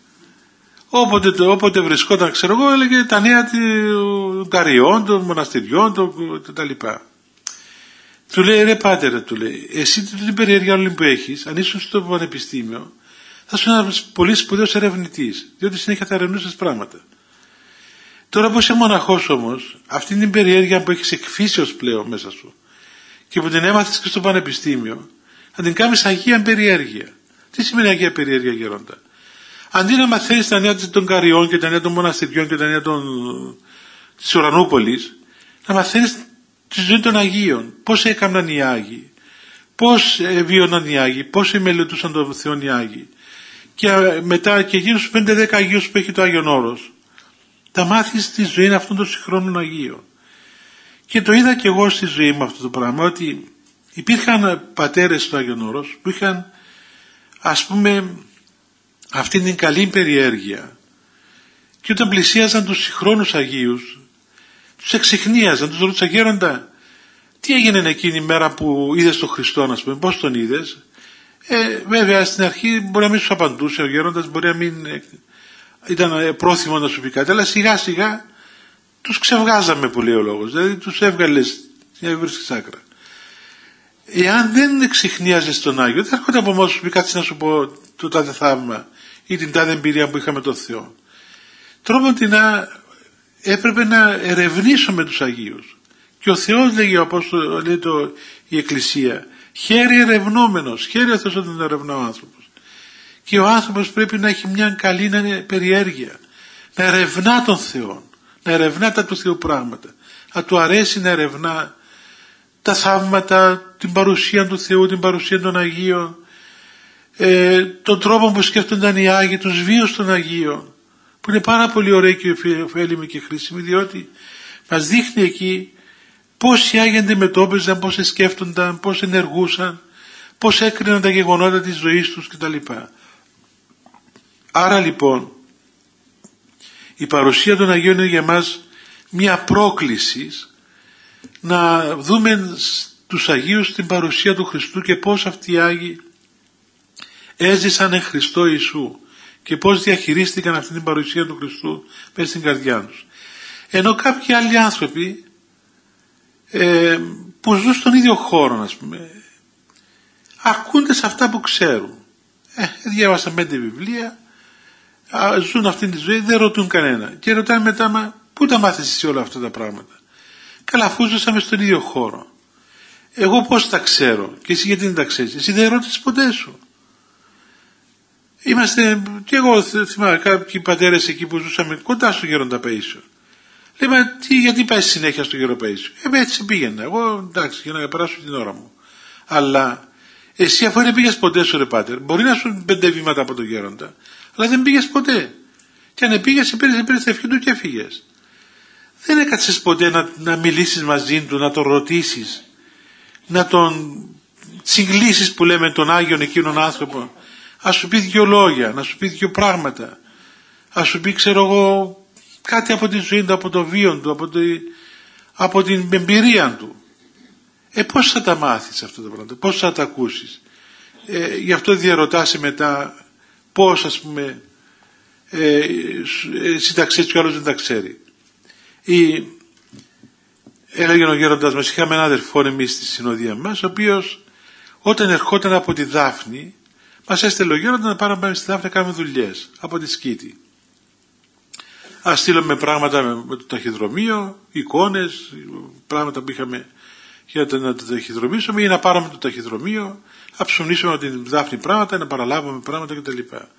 Όποτε, όποτε βρισκόταν, ξέρω εγώ, έλεγε τα νέα των καριών, των μοναστηριών, των, τα λοιπά. Του λέει, ρε πάτερ, του λέει, εσύ την περιέργεια όλη που έχεις, αν ήσουν στο πανεπιστήμιο, θα είσαι ένας πολύ σπουδαίος ερευνητής, διότι συνέχεια θα ερευνούσες πράγματα. Τώρα που είσαι μοναχός όμως, αυτή την περιέργεια που έχεις εκφύσεως πλέον μέσα σου και που την έμαθες και στο πανεπιστήμιο, θα την κάνεις αγία περιέργεια. Τι σημαίνει αγία περιέργεια, γέροντα? Αντί να μαθαίνεις τα νέα των καριών και τα νέα των μοναστηριών και τα νέα των... της Ουρανούπολης, να μαθαίνεις τη ζωή των Αγίων. Πώς έκαναν οι Άγιοι, πώς βίωναν οι Άγιοι, πώς μελετούσαν τον Θεό οι Άγιοι. Και μετά και εκείνους τους πέντε δέκα Αγίους που έχει το Άγιον Όρος, τα μάθεις στη ζωή αυτών των συγχρόνων Αγίων. Και το είδα και εγώ στη ζωή μου αυτό το πράγμα, ότι υπήρχαν πατέρες στο Άγιον Όρος που είχαν, ας πούμε, αυτήν την καλή περιέργεια, και όταν πλησίαζαν τους συγχρόνους Αγίους τους εξυχνίαζαν, τους ρωτούσαν, γέροντα, τι έγινε εκείνη η μέρα που είδες τον Χριστό, ας πούμε, πώς τον είδες? Ε, βέβαια στην αρχή μπορεί να μην σου απαντούσε ο γέροντας, μπορεί να μην ε, ήταν πρόθυμο να σου πει κάτι, αλλά σιγά σιγά τους ξεβγάζαμε, που λέει ο λόγος, δηλαδή τους έβγαλες για να βρίσκεις άκρα. Εάν δεν εξυχνίαζες τον Άγιο, δεν έρχονται από μόνος σου πει κάτι να σου πω το τάδε θαύμα ή την τάδε εμπειρία που είχαμε τον Θεό. Τρόπον να έπρεπε να ερευνήσουμε τους Αγίους. Και ο Θεός, λέγει ο Απόστολος, λέει το, η Εκκλησία, χαίρει ερευνόμενος, χαίρει ο Θεός όταν ερευνά ο άνθρωπος. Και ο άνθρωπος πρέπει να έχει μια καλή περιέργεια, να ερευνά τον Θεό, να ερευνά τα του Θεού πράγματα, να του αρέσει να ερευνά τα θαύματα, την παρουσία του Θεού, την παρουσία των Αγίων, ε, τον τρόπο που σκέφτονταν οι Άγιοι, τους βίους των Αγίων, που είναι πάρα πολύ ωραίοι και ωφέλιμοι και χρήσιμοι, διότι μας δείχνει εκεί πώς οι Άγιοι αντιμετώπιζαν, πώς σκέφτονταν, πώς ενεργούσαν, πώς έκριναν τα γεγονότα της ζωής τους κτλ. Άρα λοιπόν η παρουσία των Αγίων είναι για μας μια πρόκληση να δούμε τους Αγίους την παρουσία του Χριστού και πώς αυτοί οι Άγιοι έζησαν εν Χριστώ Ιησού και πώς διαχειρίστηκαν αυτή την παρουσία του Χριστού μέσα στην καρδιά τους. Ενώ κάποιοι άλλοι άνθρωποι ε, που ζουν στον ίδιο χώρο, ας πούμε, ακούνται σε αυτά που ξέρουν. Ε, διάβασαν πέντε βιβλία, α, ζουν αυτή τη ζωή, δεν ρωτούν κανένα. Και ρωτάνε μετά, μα πού τα μάθεις εσύ όλα αυτά τα πράγματα? Καλά, αφού ζούσαμε στον ίδιο χώρο. Εγώ πώς τα ξέρω και εσύ γιατί δεν τα ξέρεις? Εσύ δεν ρώτησες ποτέ σου. Είμαστε, και εγώ θυμάμαι κάποιοι πατέρες εκεί που ζούσαμε κοντά στο Γέροντα Παΐσιο. Λέμε, τι, γιατί πάει συνέχεια στο Γέροντα Παΐσιο? Ε, έτσι πήγαινα. Εγώ εντάξει, για να περάσω την ώρα μου. Αλλά εσύ, αφού δεν πήγες ποτέ σου, ρε πάτερ, μπορεί να σου πέντε βήματα από τον Γέροντα, αλλά δεν πήγες ποτέ. Και αν πήγες, πήρες, πήρες τα ευχή του και έφυγες. Δεν έκατσες ποτέ να, να μιλήσεις μαζί του, να τον ρωτήσεις, να τον συγκλήσεις, που λέμε, τον Άγιον εκείνον άνθρωπο, να σου πει δυο λόγια, να σου πει δυο πράγματα, να σου πει, ξέρω εγώ, κάτι από τη ζωή του, από το βίο του, από, το, από την εμπειρία του. Ε, πώς θα τα μάθεις αυτά τα πράγματα, πώς θα τα ακούσεις? Ε, γι' αυτό διαρωτάσαι μετά πώς, ας πούμε, ε, εσύ τα ξέρεις και ο άλλος δεν τα ξέρει. Ή, έλεγε ο γέροντας μας, είχαμε έναν αδερφό εμείς στη συνοδεία μας, ο οποίος όταν ερχόταν από τη Δάφνη, μας έστελε ο γέροντας να πάμε στη Δάφνη να κάνουμε δουλειές από τη Σκήτη. Ας στείλουμε πράγματα με το ταχυδρομείο, εικόνες, πράγματα που είχαμε για να το ταχυδρομήσουμε, ή να πάρουμε το ταχυδρομείο, να ψωνίσουμε από την Δάφνη πράγματα, να παραλάβουμε πράγματα κτλ.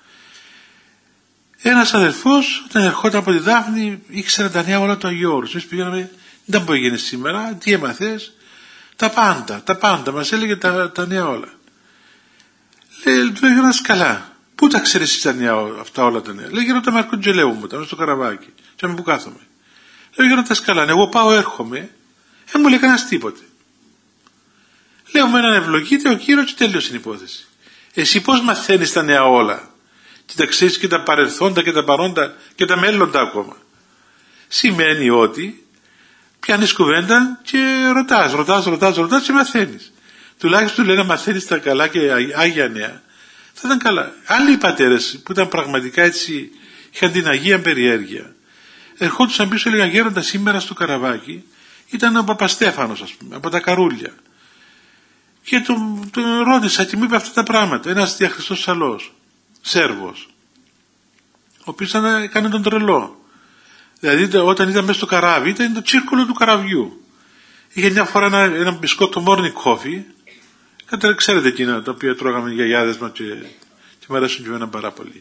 Ένας αδερφός όταν ερχόταν από τη Δάφνη ήξερε τα νέα όλα του Αγίου Όρους. Εμείς πήγαμε, δεν που έγινε σήμερα, τι έμαθες? Τα πάντα, τα πάντα, μας έλεγε τα, τα νέα όλα. Λέει, του έλεγε ένας, καλά, πού τα ξέρεις εσύ τα νέα αυτά όλα τα νέα? Λέει, γέροντα Μαρκοντζελέου μου, τα μέσα στο καραβάκι, και που κάθομαι. Λέει, γέροντα καλά, εγώ πάω έρχομαι, δεν μου λέει κανένας τίποτε. Λέω, με έναν ευλογείται ο Κύριος και τέλειωσε η υπόθεση. Εσύ πώς μαθαίνεις τα νέα όλα? Και τα ξέρεις και τα παρελθόντα και τα παρόντα και τα μέλλοντα ακόμα? Σημαίνει ότι πιάνεις κουβέντα και ρωτάς, ρωτάς, ρωτάς, ρωτάς και μαθαίνεις. Τουλάχιστον λέει να μαθαίνεις τα καλά και άγια νέα. Θα ήταν καλά. Άλλοι πατέρες που ήταν πραγματικά έτσι, είχαν την Αγία περιέργεια. Ερχόντουσαν πίσω, έλεγαν γέροντα σήμερα στο Καραβάκι, ήταν ο Παπαστέφανος, ας πούμε, από τα Καρούλια. Και τον, τον ρώτησα και μου είπε αυτά τα πράγματα. Ένας διαχριστός Σαλός, Σέρβος, ο οποίος έκανε τον τρελό. Δηλαδή όταν ήταν μέσα στο καράβι, ήταν το τσίρκολο του καραβιού. Είχε μια φορά ένα, ένα μπισκότο morning coffee. Κατά, ξέρετε εκείνα τα οποία τρώγαμε οι γιαγιάδες μας και, και μου αρέσουν και εμένα πάρα πολύ.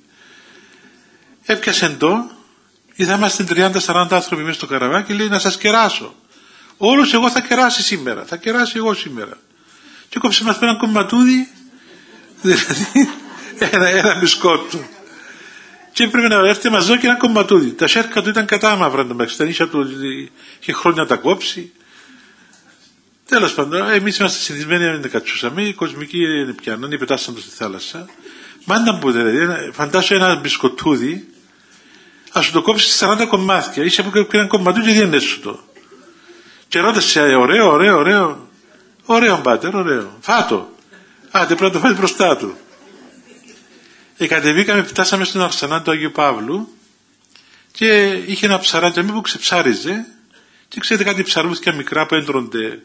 Έπιασε το, ή θα είμαστε τριάντα σαράντα άνθρωποι μέσα στο καραβάκι και λέει να σας κεράσω. Όλους εγώ θα κεράσει σήμερα, θα κεράσει εγώ σήμερα. Και κόψε μας πέρα ένα κομματούδι, δηλαδή ένα, ένα μπισκότο. Και έπρεπε να έρθει μαζί και ένα κομματούδι. Τα σέρκα του ήταν κατάμαυρα, τα νύχια του είχε χρόνια να τα κόψει. Τέλος πάντων, εμείς είμαστε συνηθισμένοι να μην κατσούσαμε, οι κοσμικοί είναι πιάνον, ή πετάσαν το στη θάλασσα. Μάντα που δηλαδή, φαντάσου ένα μπισκοτούδι, ας σου το κόψει σε σαράντα κομμάτια, είσαι από ένα κομματούδι και δεν σου το. Και ρώτησε, ωραίο, ωραίο, ωραίο. Ωραίο μπάτερ, ωραίο. Φάτο. Άντε πρέπει να το φάει μπροστά του. Ε, κατεβήκαμε, φτάσαμε στον Αρσενά του Αγίου Παύλου και είχε ένα ψαράκι που ξεψάριζε και ξέρετε κάτι ψαρούθηκια μικρά που έντρονται.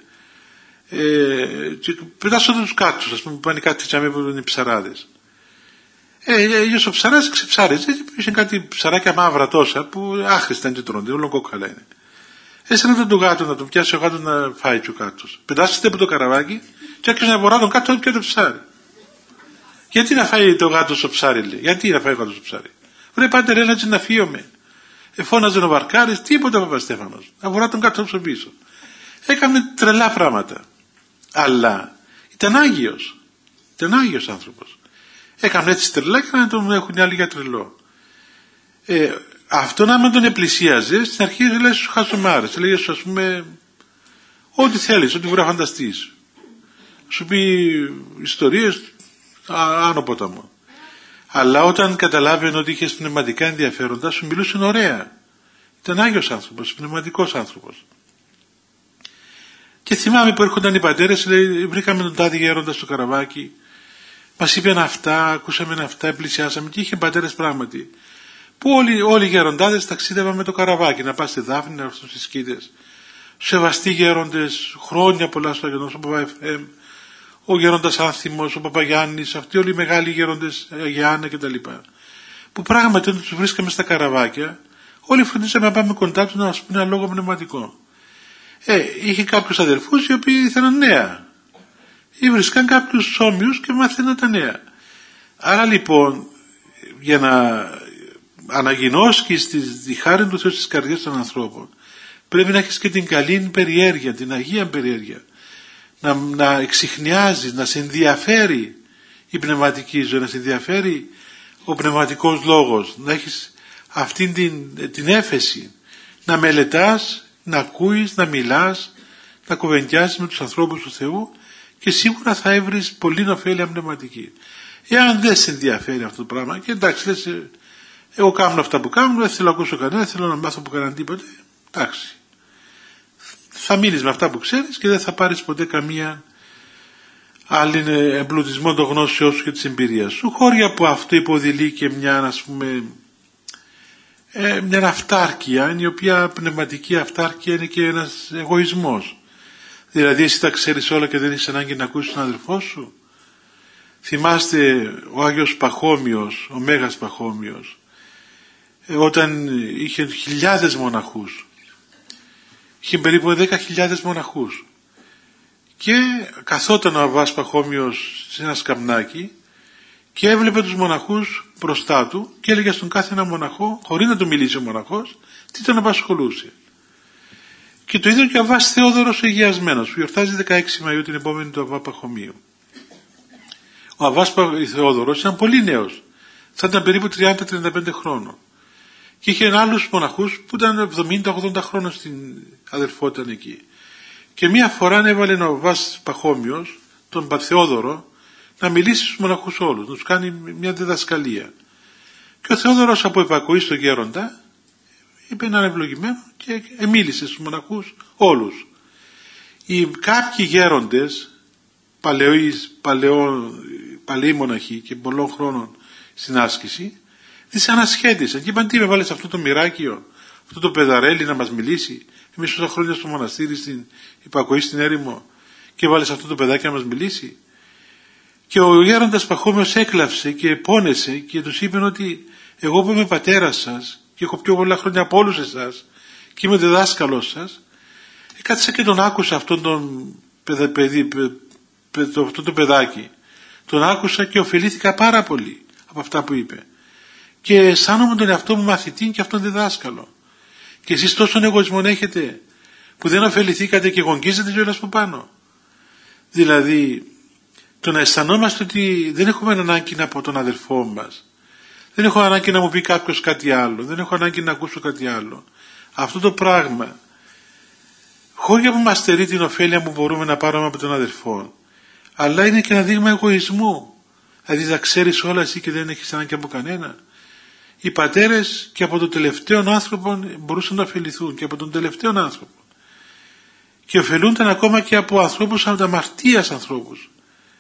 Ε, και πετάσσονταν τους κάτσους, ας πούμε, που πάνε κάτι τσαμί που είναι οι ψαράδες. Ε, ε, ο ψαράς ξεψάριζε και είχε κάτι ψαράκια μαύρα τόσα που άχρηστα είναι και τρώνται, όλο κόκκαλα είναι. Έσαι να τον γάτο, να τον πιάσει ο γάτο να φάει και ο κάτος. Πετάσσεται από το καραβάκι και άρχισε να βορρά τον κάτω και το ψάρι. Γιατί να φάει το γάτο στο ψάρι, λέει. Γιατί να φάει το γάτο στο ψάρι. Βρε πάτε ρε, να φύγουμε. Εφώναζε ο Βαρκάρης, τίποτα ο Παπαστέφανος. Να βορρά τον κάτω στο πίσω. Έκανε τρελά πράγματα. Αλλά ήταν Άγιος. Ήταν Άγιος άνθρωπος. Έκανε έτσι τρελά και να τον έχουν οι άλλοι για τρελό. Ε, αυτό να με τον επλησίαζε, στην αρχή λέει στους χασομάρες. Λέγε σου, ας πούμε, ό,τι θέλεις, ό,τι μπορεί να φανταστείς. Σου πει ιστορίες άνω ποταμό. Αλλά όταν καταλάβαινε ότι είχε πνευματικά ενδιαφέροντα, σου μιλούσε ωραία. Ήταν Άγιος άνθρωπος, πνευματικός άνθρωπος. Και θυμάμαι που έρχονταν οι πατέρες, λέει, βρήκαμε τον τάδι γέροντα στο καραβάκι, μας είπαν αυτά, ακούσαμε αυτά, πλησιάσαμε και είχε πατέρες πράγματι. Που όλοι, όλοι οι γεροντάδες ταξίδευαν με το καραβάκι, να πάνε στη Δάφνη, να έρθουν στις Σκήτες. Σεβαστοί γέροντες, χρόνια πολλά στο Αγιονός, ο Παπαεφέμ, ο γέροντας Άνθιμος, ο Παπαγιάννης, αυτοί όλοι οι μεγάλοι γέροντες, Αγιάννα κτλ. Που πράγματι όταν τους βρίσκαμε στα καραβάκια, όλοι φροντίσαμε να πάμε κοντά του να μας πούνε ένα λόγο πνευματικό. Ε, είχε κάποιους αδελφούς οι οποίοι ήθελαν νέα. Ή βρίσκαν κάποιους όμοιους και μάθαιναν τα νέα. Άρα λοιπόν, για να αναγινώσκεις τη, τη χάρη του Θεού στις καρδιές των ανθρώπων, πρέπει να έχεις και την καλή περιέργεια, την Αγία περιέργεια. Να, να εξιχνιάζεις, να σε ενδιαφέρει η πνευματική ζωή, να σε ενδιαφέρει ο πνευματικός λόγος, να έχεις αυτήν την, την έφεση, να μελετάς, να ακούεις, να μιλάς, να κουβεντιάζεις με τους ανθρώπους του Θεού και σίγουρα θα έβρεις πολύ ωφέλεια πνευματική. Εάν δεν σε ενδιαφέρει αυτό το πράγμα, και εντάξει, λες, εγώ κάνω αυτά που κάνω, δεν θέλω να ακούσω κανένα, δεν θέλω να μάθω που κανένα τίποτε, εντάξει. Θα μείνεις με αυτά που ξέρεις και δεν θα πάρεις ποτέ καμία άλλη εμπλουτισμό των γνώσεών σου και της εμπειρίας σου. Χώρια από αυτό υποδηλεί και μια, ας πούμε, ε, μια αυτάρκεια, η οποία πνευματική αυτάρκεια είναι και ένας εγωισμός. Δηλαδή εσύ τα ξέρεις όλα και δεν έχεις ανάγκη να ακούσεις τον αδελφό σου. Θυμάστε ο Άγιος Παχώμιος, ο Μέγας Παχώμιος, ε, όταν είχε χιλιάδες μοναχούς. Είχε περίπου δέκα χιλιάδες μοναχούς. Και καθόταν ο Αββάς Παχώμιος σε ένα σκαμνάκι και έβλεπε τους μοναχούς μπροστά του και έλεγε στον κάθε ένα μοναχό, χωρίς να του μιλήσει ο μοναχός, τι τον απασχολούσε. Και το ίδιο και ο Αββάς Θεόδωρος ο Αγιασμένος, που γιορτάζει δεκαέξι Μαΐου την επόμενη του Αββά Παχωμίου. Ο Αββάς Θεόδωρος ήταν πολύ νέος, θα ήταν περίπου τριάντα με τριάντα πέντε χρόνων. Και είχε άλλους μοναχούς που ήταν εβδομήντα με ογδόντα χρόνων στην αδερφότητα εκεί. Και μία φορά έβαλε ο Αββάς Παχώμιος, τον Θεόδωρο, να μιλήσει στους μοναχούς όλους, να τους κάνει μια διδασκαλία. Και ο Θεόδωρος από υπακοή στον γέροντα είπε έναν ευλογημένο και μίλησε στους μοναχούς όλους. Οι κάποιοι γέροντες παλαιοί, παλαιό, παλαιοί μοναχοί και πολλών χρόνων στην άσκηση, τις ανασχέτησαν και είπαν τι με βάλες αυτό το μοιράκιο, αυτό το παιδαρέλι να μας μιλήσει, εμείς τόσα χρόνια στο μοναστήρι στην υπακοή στην έρημο και βάλες αυτό το παιδάκι να μας μιλήσει. Και ο γέροντας Παχώμιος έκλαψε και πόνεσε και τους είπε ότι εγώ που είμαι πατέρας σας και έχω πιο πολλά χρόνια από όλους εσάς και είμαι διδάσκαλος σας, κάτσα και τον άκουσα αυτόν τον παιδα, παιδί, παι, παι, το, αυτό το παιδάκι. Τον άκουσα και ωφελήθηκα πάρα πολύ από αυτά που είπε. Και αισθάνομαι τον εαυτό μου μαθητή και αυτόν διδάσκαλο. Και εσείς τόσον εγωισμό έχετε που δεν ωφεληθήκατε και γονγίζετε κιόλας από πάνω. Δηλαδή το να αισθανόμαστε ότι δεν έχουμε ανάγκη από τον αδελφό μας, δεν έχω ανάγκη να μου πει κάποιος κάτι άλλο, δεν έχω ανάγκη να ακούσω κάτι άλλο. Αυτό το πράγμα, χωρίς που μας στερεί την ωφέλεια που μπορούμε να πάρουμε από τον αδελφό, αλλά είναι και ένα δείγμα εγωισμού. Δηλαδή θα ξέρεις όλα εσύ και δεν έχεις ανάγκη από κανένα. Οι πατέρες και από τον τελευταίο άνθρωπο μπορούσαν να ωφεληθούν και από τον τελευταίο άνθρωπο. Και ωφελούνταν ακόμα και από ανθρώπους αμαρτίας ανθρώπους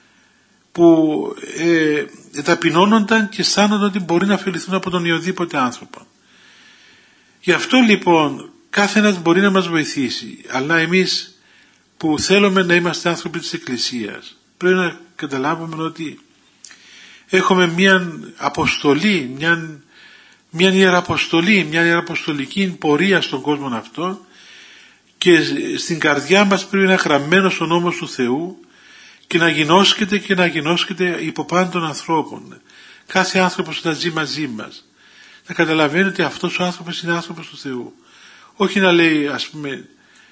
που ε, ταπεινώνονταν και αισθάνονταν ότι μπορεί να ωφεληθούν από τον οποιοδήποτε άνθρωπο. Γι' αυτό λοιπόν κάθε ένας μπορεί να μας βοηθήσει, αλλά εμείς που θέλουμε να είμαστε άνθρωποι της Εκκλησίας πρέπει να καταλάβουμε ότι έχουμε μια αποστολή, μια, μια ιεραποστολή, μια ιεραποστολική πορεία στον κόσμο αυτό και στην καρδιά μας πρέπει να είναι γραμμένος ο νόμος του Θεού και να γινώσκεται και να γινώσκεται υπό πάνω των ανθρώπων. Κάθε άνθρωπος να ζει μαζί μας. Να καταλαβαίνει ότι αυτός ο άνθρωπος είναι άνθρωπος του Θεού. Όχι να λέει ας πούμε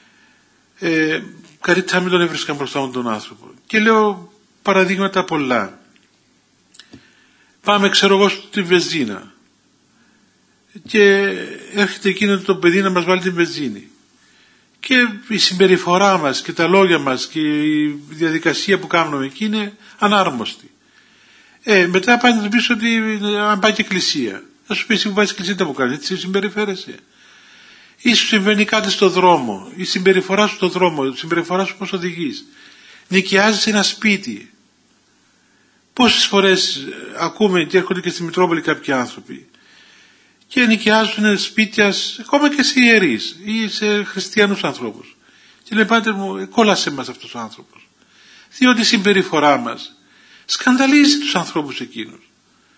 ε, καλύτερα μην τον έβρισκα μπροστά μου τον άνθρωπο. Και λέω παραδείγματα πολλά. Πάμε ξέρω εγώ στη βενζίνα και έρχεται εκείνο το παιδί να μας βάλει την βενζίνη. Και η συμπεριφορά μας και τα λόγια μας και η διαδικασία που κάνουμε εκεί είναι ανάρμοστη. Ε, μετά πάει να του πεις ότι αν πάει και εκκλησία. Θα σου πει εσύ που πάει στην εκκλησία τι που κάνει, έτσι συμπεριφέρεσαι. Ή σου συμβαίνει κάτι στο δρόμο, η συμπεριφορά σου στο δρόμο, η συμπεριφορά σου πώς οδηγείς. Νοικιάζεις ένα σπίτι. Πόσες φορές ακούμε και έρχονται και στη Μητρόπολη κάποιοι άνθρωποι και νοικιάζουν σπίτια ακόμα και σε ιερείς ή σε χριστιανούς ανθρώπους. Και λέει πάτερ μου, κόλασε μας αυτός ο άνθρωπος. Διότι η συμπεριφορά μας σκανδαλίζει τους ανθρώπους εκείνους.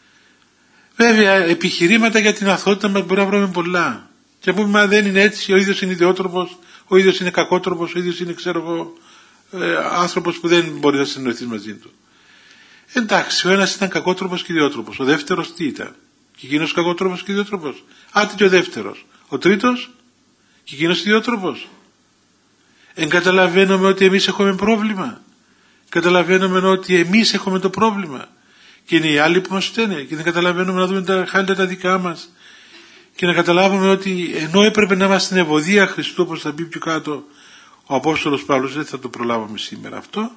Βέβαια επιχειρήματα για την αθωότητα μας μπορεί να βρούμε πολλά. Και πούμε μα δεν είναι έτσι, ο ίδιος είναι ιδιότροπος, ο ίδιος είναι κακότροπος, ο ίδιος είναι ξέρω εγώ ε, άνθρωπος που δεν μπορεί να συνοηθεί μαζί του. Εντάξει, ο ένας ήταν κακότροπος και ιδιότροπος. Ο δεύτερος τι ήταν? Και εκείνος κακότροπος και ιδιότροπος. Άτι και ο δεύτερος. Ο τρίτος και εκείνος ιδιότροπος. Εν καταλαβαίνουμε ότι εμείς έχουμε πρόβλημα. Καταλαβαίνουμε ότι εμείς έχουμε το πρόβλημα. Και είναι οι άλλοι που μας φταίνε. Και δεν καταλαβαίνουμε να δούμε τα χάλια τα δικά μας. Και να καταλάβουμε ότι ενώ έπρεπε να είμαστε στην ευωδία Χριστού, όπως θα μπει πιο κάτω ο Απόστολος Παύλος, δεν θα το προλάβουμε σήμερα αυτό.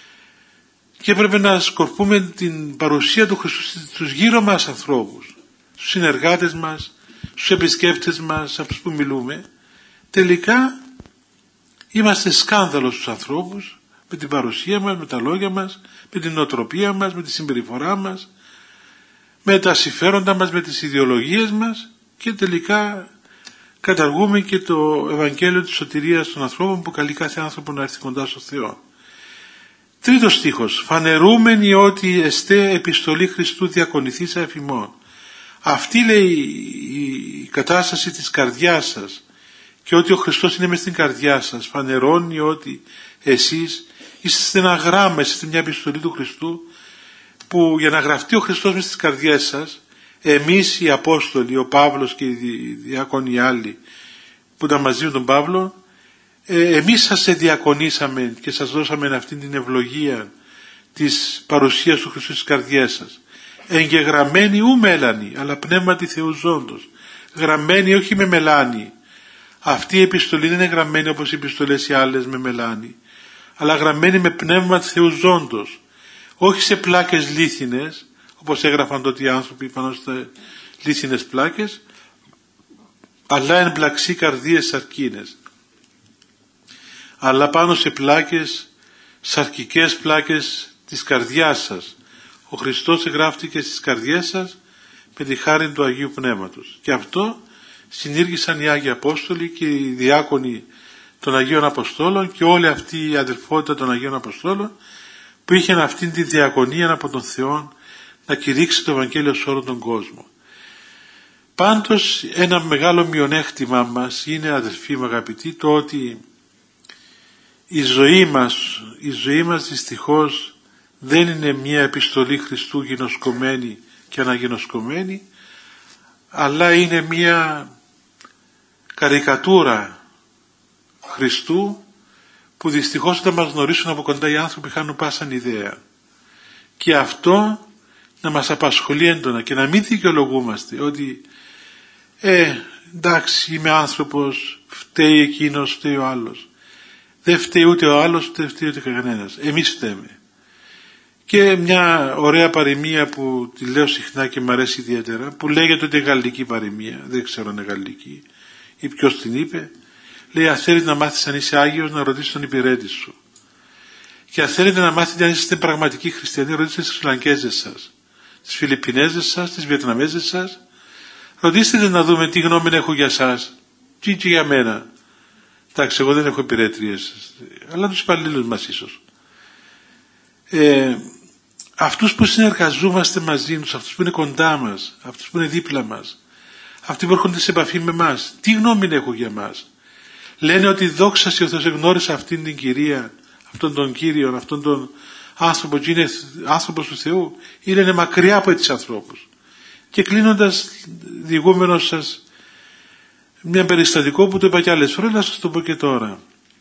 Και έπρεπε να σκορπούμε την παρουσία του Χριστού στους γύρω μας ανθρώπους, στους συνεργάτες μας, στους επισκέπτες μας, αυτούς που μιλούμε. Τελικά είμαστε σκάνδαλος στους ανθρώπους με την παρουσία μας, με τα λόγια μας, με την νοοτροπία μας, με τη συμπεριφορά μας, με τα συμφέροντα μας, με τις ιδεολογίες μας και τελικά καταργούμε και το Ευαγγέλιο της σωτηρίας των ανθρώπων που καλεί κάθε άνθρωπο να έρθει κοντά στο Θεό. Τρίτος στίχος. Φανερούμενοι ότι εστέ επιστολή Χριστού διακονηθήσα εφημών. Αυτή λέει η κατάσταση της καρδιάς σας και ότι ο Χριστός είναι μες στην καρδιά σας. Φανερώνει ότι εσείς είστε ένα γράμμα, είστε μια επιστολή του Χριστού που για να γραφτεί ο Χριστός μες στις καρδιές σας, εμείς οι Απόστολοι, ο Παύλος και οι διάκονοι άλλοι που ήταν μαζί με τον Παύλο, Ε, εμείς σας διακονήσαμε και σας δώσαμε αυτή την ευλογία της παρουσίας του Χριστού στις καρδιές σας. Εγγεγραμμένοι ου μέλανη, αλλά πνεύματι Θεού ζώντος. Γραμμένοι όχι με μελάνη. Αυτή η επιστολή δεν είναι γραμμένη όπως οι επιστολές οι άλλες με μελάνη, αλλά γραμμένη με πνεύμα Θεού ζώντος. Όχι σε πλάκες λίθινες, όπως έγραφαν τότε οι άνθρωποι πάνω στα λίθινες πλάκες, αλλά εν πλαξί καρδίες σαρκίνες. Αλλά πάνω σε πλάκες σαρκικές πλάκες της καρδιάς σας. Ο Χριστός εγγράφτηκε στις καρδιές σας με τη χάρη του Αγίου Πνεύματος. Και αυτό συνήργησαν οι Άγιοι Απόστολοι και οι διάκονοι των Αγίων Αποστόλων και όλη αυτή η αδελφότητα των Αγίων Αποστόλων που είχαν αυτήν τη διακονία από τον Θεό να κηρύξει το Ευαγγέλιο σε όλον τον κόσμο. Πάντως ένα μεγάλο μειονέκτημά μας είναι, αδελφοί μου αγαπητοί, το ότι η ζωή μας, η ζωή μας δυστυχώς δεν είναι μια επιστολή Χριστού γινωσκωμένη και αναγινωσκωμένη, αλλά είναι μια καρικατούρα Χριστού που δυστυχώς όταν μας γνωρίσουν από κοντά οι άνθρωποι χάνουν πάσαν ιδέα. Και αυτό να μας απασχολεί έντονα και να μην δικαιολογούμαστε ότι ε, εντάξει είμαι άνθρωπος, φταίει εκείνος, φταίει ο άλλος. Δεν φταίει ούτε ο άλλος, ούτε φταίει ούτε κανένας. Εμείς φταίμε. Και μια ωραία παροιμία που τη λέω συχνά και μου αρέσει ιδιαίτερα, που λέγεται ότι είναι γαλλική παροιμία, δεν ξέρω αν είναι γαλλική ή ποιος την είπε, λέει αν θέλεις να μάθεις αν είσαι Άγιος να ρωτήσεις τον υπηρέτη σου. Και αν θέλετε να μάθετε αν είστε πραγματικοί χριστιανοί, ρωτήστε τις Σριλανκέζες σας, τις Φιλιππινέζες σας, τις Βιετναμέζες σας, ρωτήστε τις να δούμε τι γνώμη έχουν για σας, τι και για μένα. Εντάξει, εγώ δεν έχω υπηρέτριες, αλλά τους υπαλλήλους μας ίσως. Ε, αυτούς που συνεργαζόμαστε μαζί τους, αυτούς που είναι κοντά μας, αυτούς που είναι δίπλα μας, αυτοί που έρχονται σε επαφή με εμάς, τι γνώμη έχουν για μας. Λένε ότι δόξα σε ο Θεός, εγνώρισα αυτήν την κυρία, αυτόν τον Κύριο, αυτόν τον άνθρωπο και είναι άνθρωπος του Θεού, ή λένε μακριά από τις ανθρώπους. Και κλείνοντας, διηγούμενος σας μια περιστατικό που το είπα κι άλλες φορές, να σας το πω και τώρα.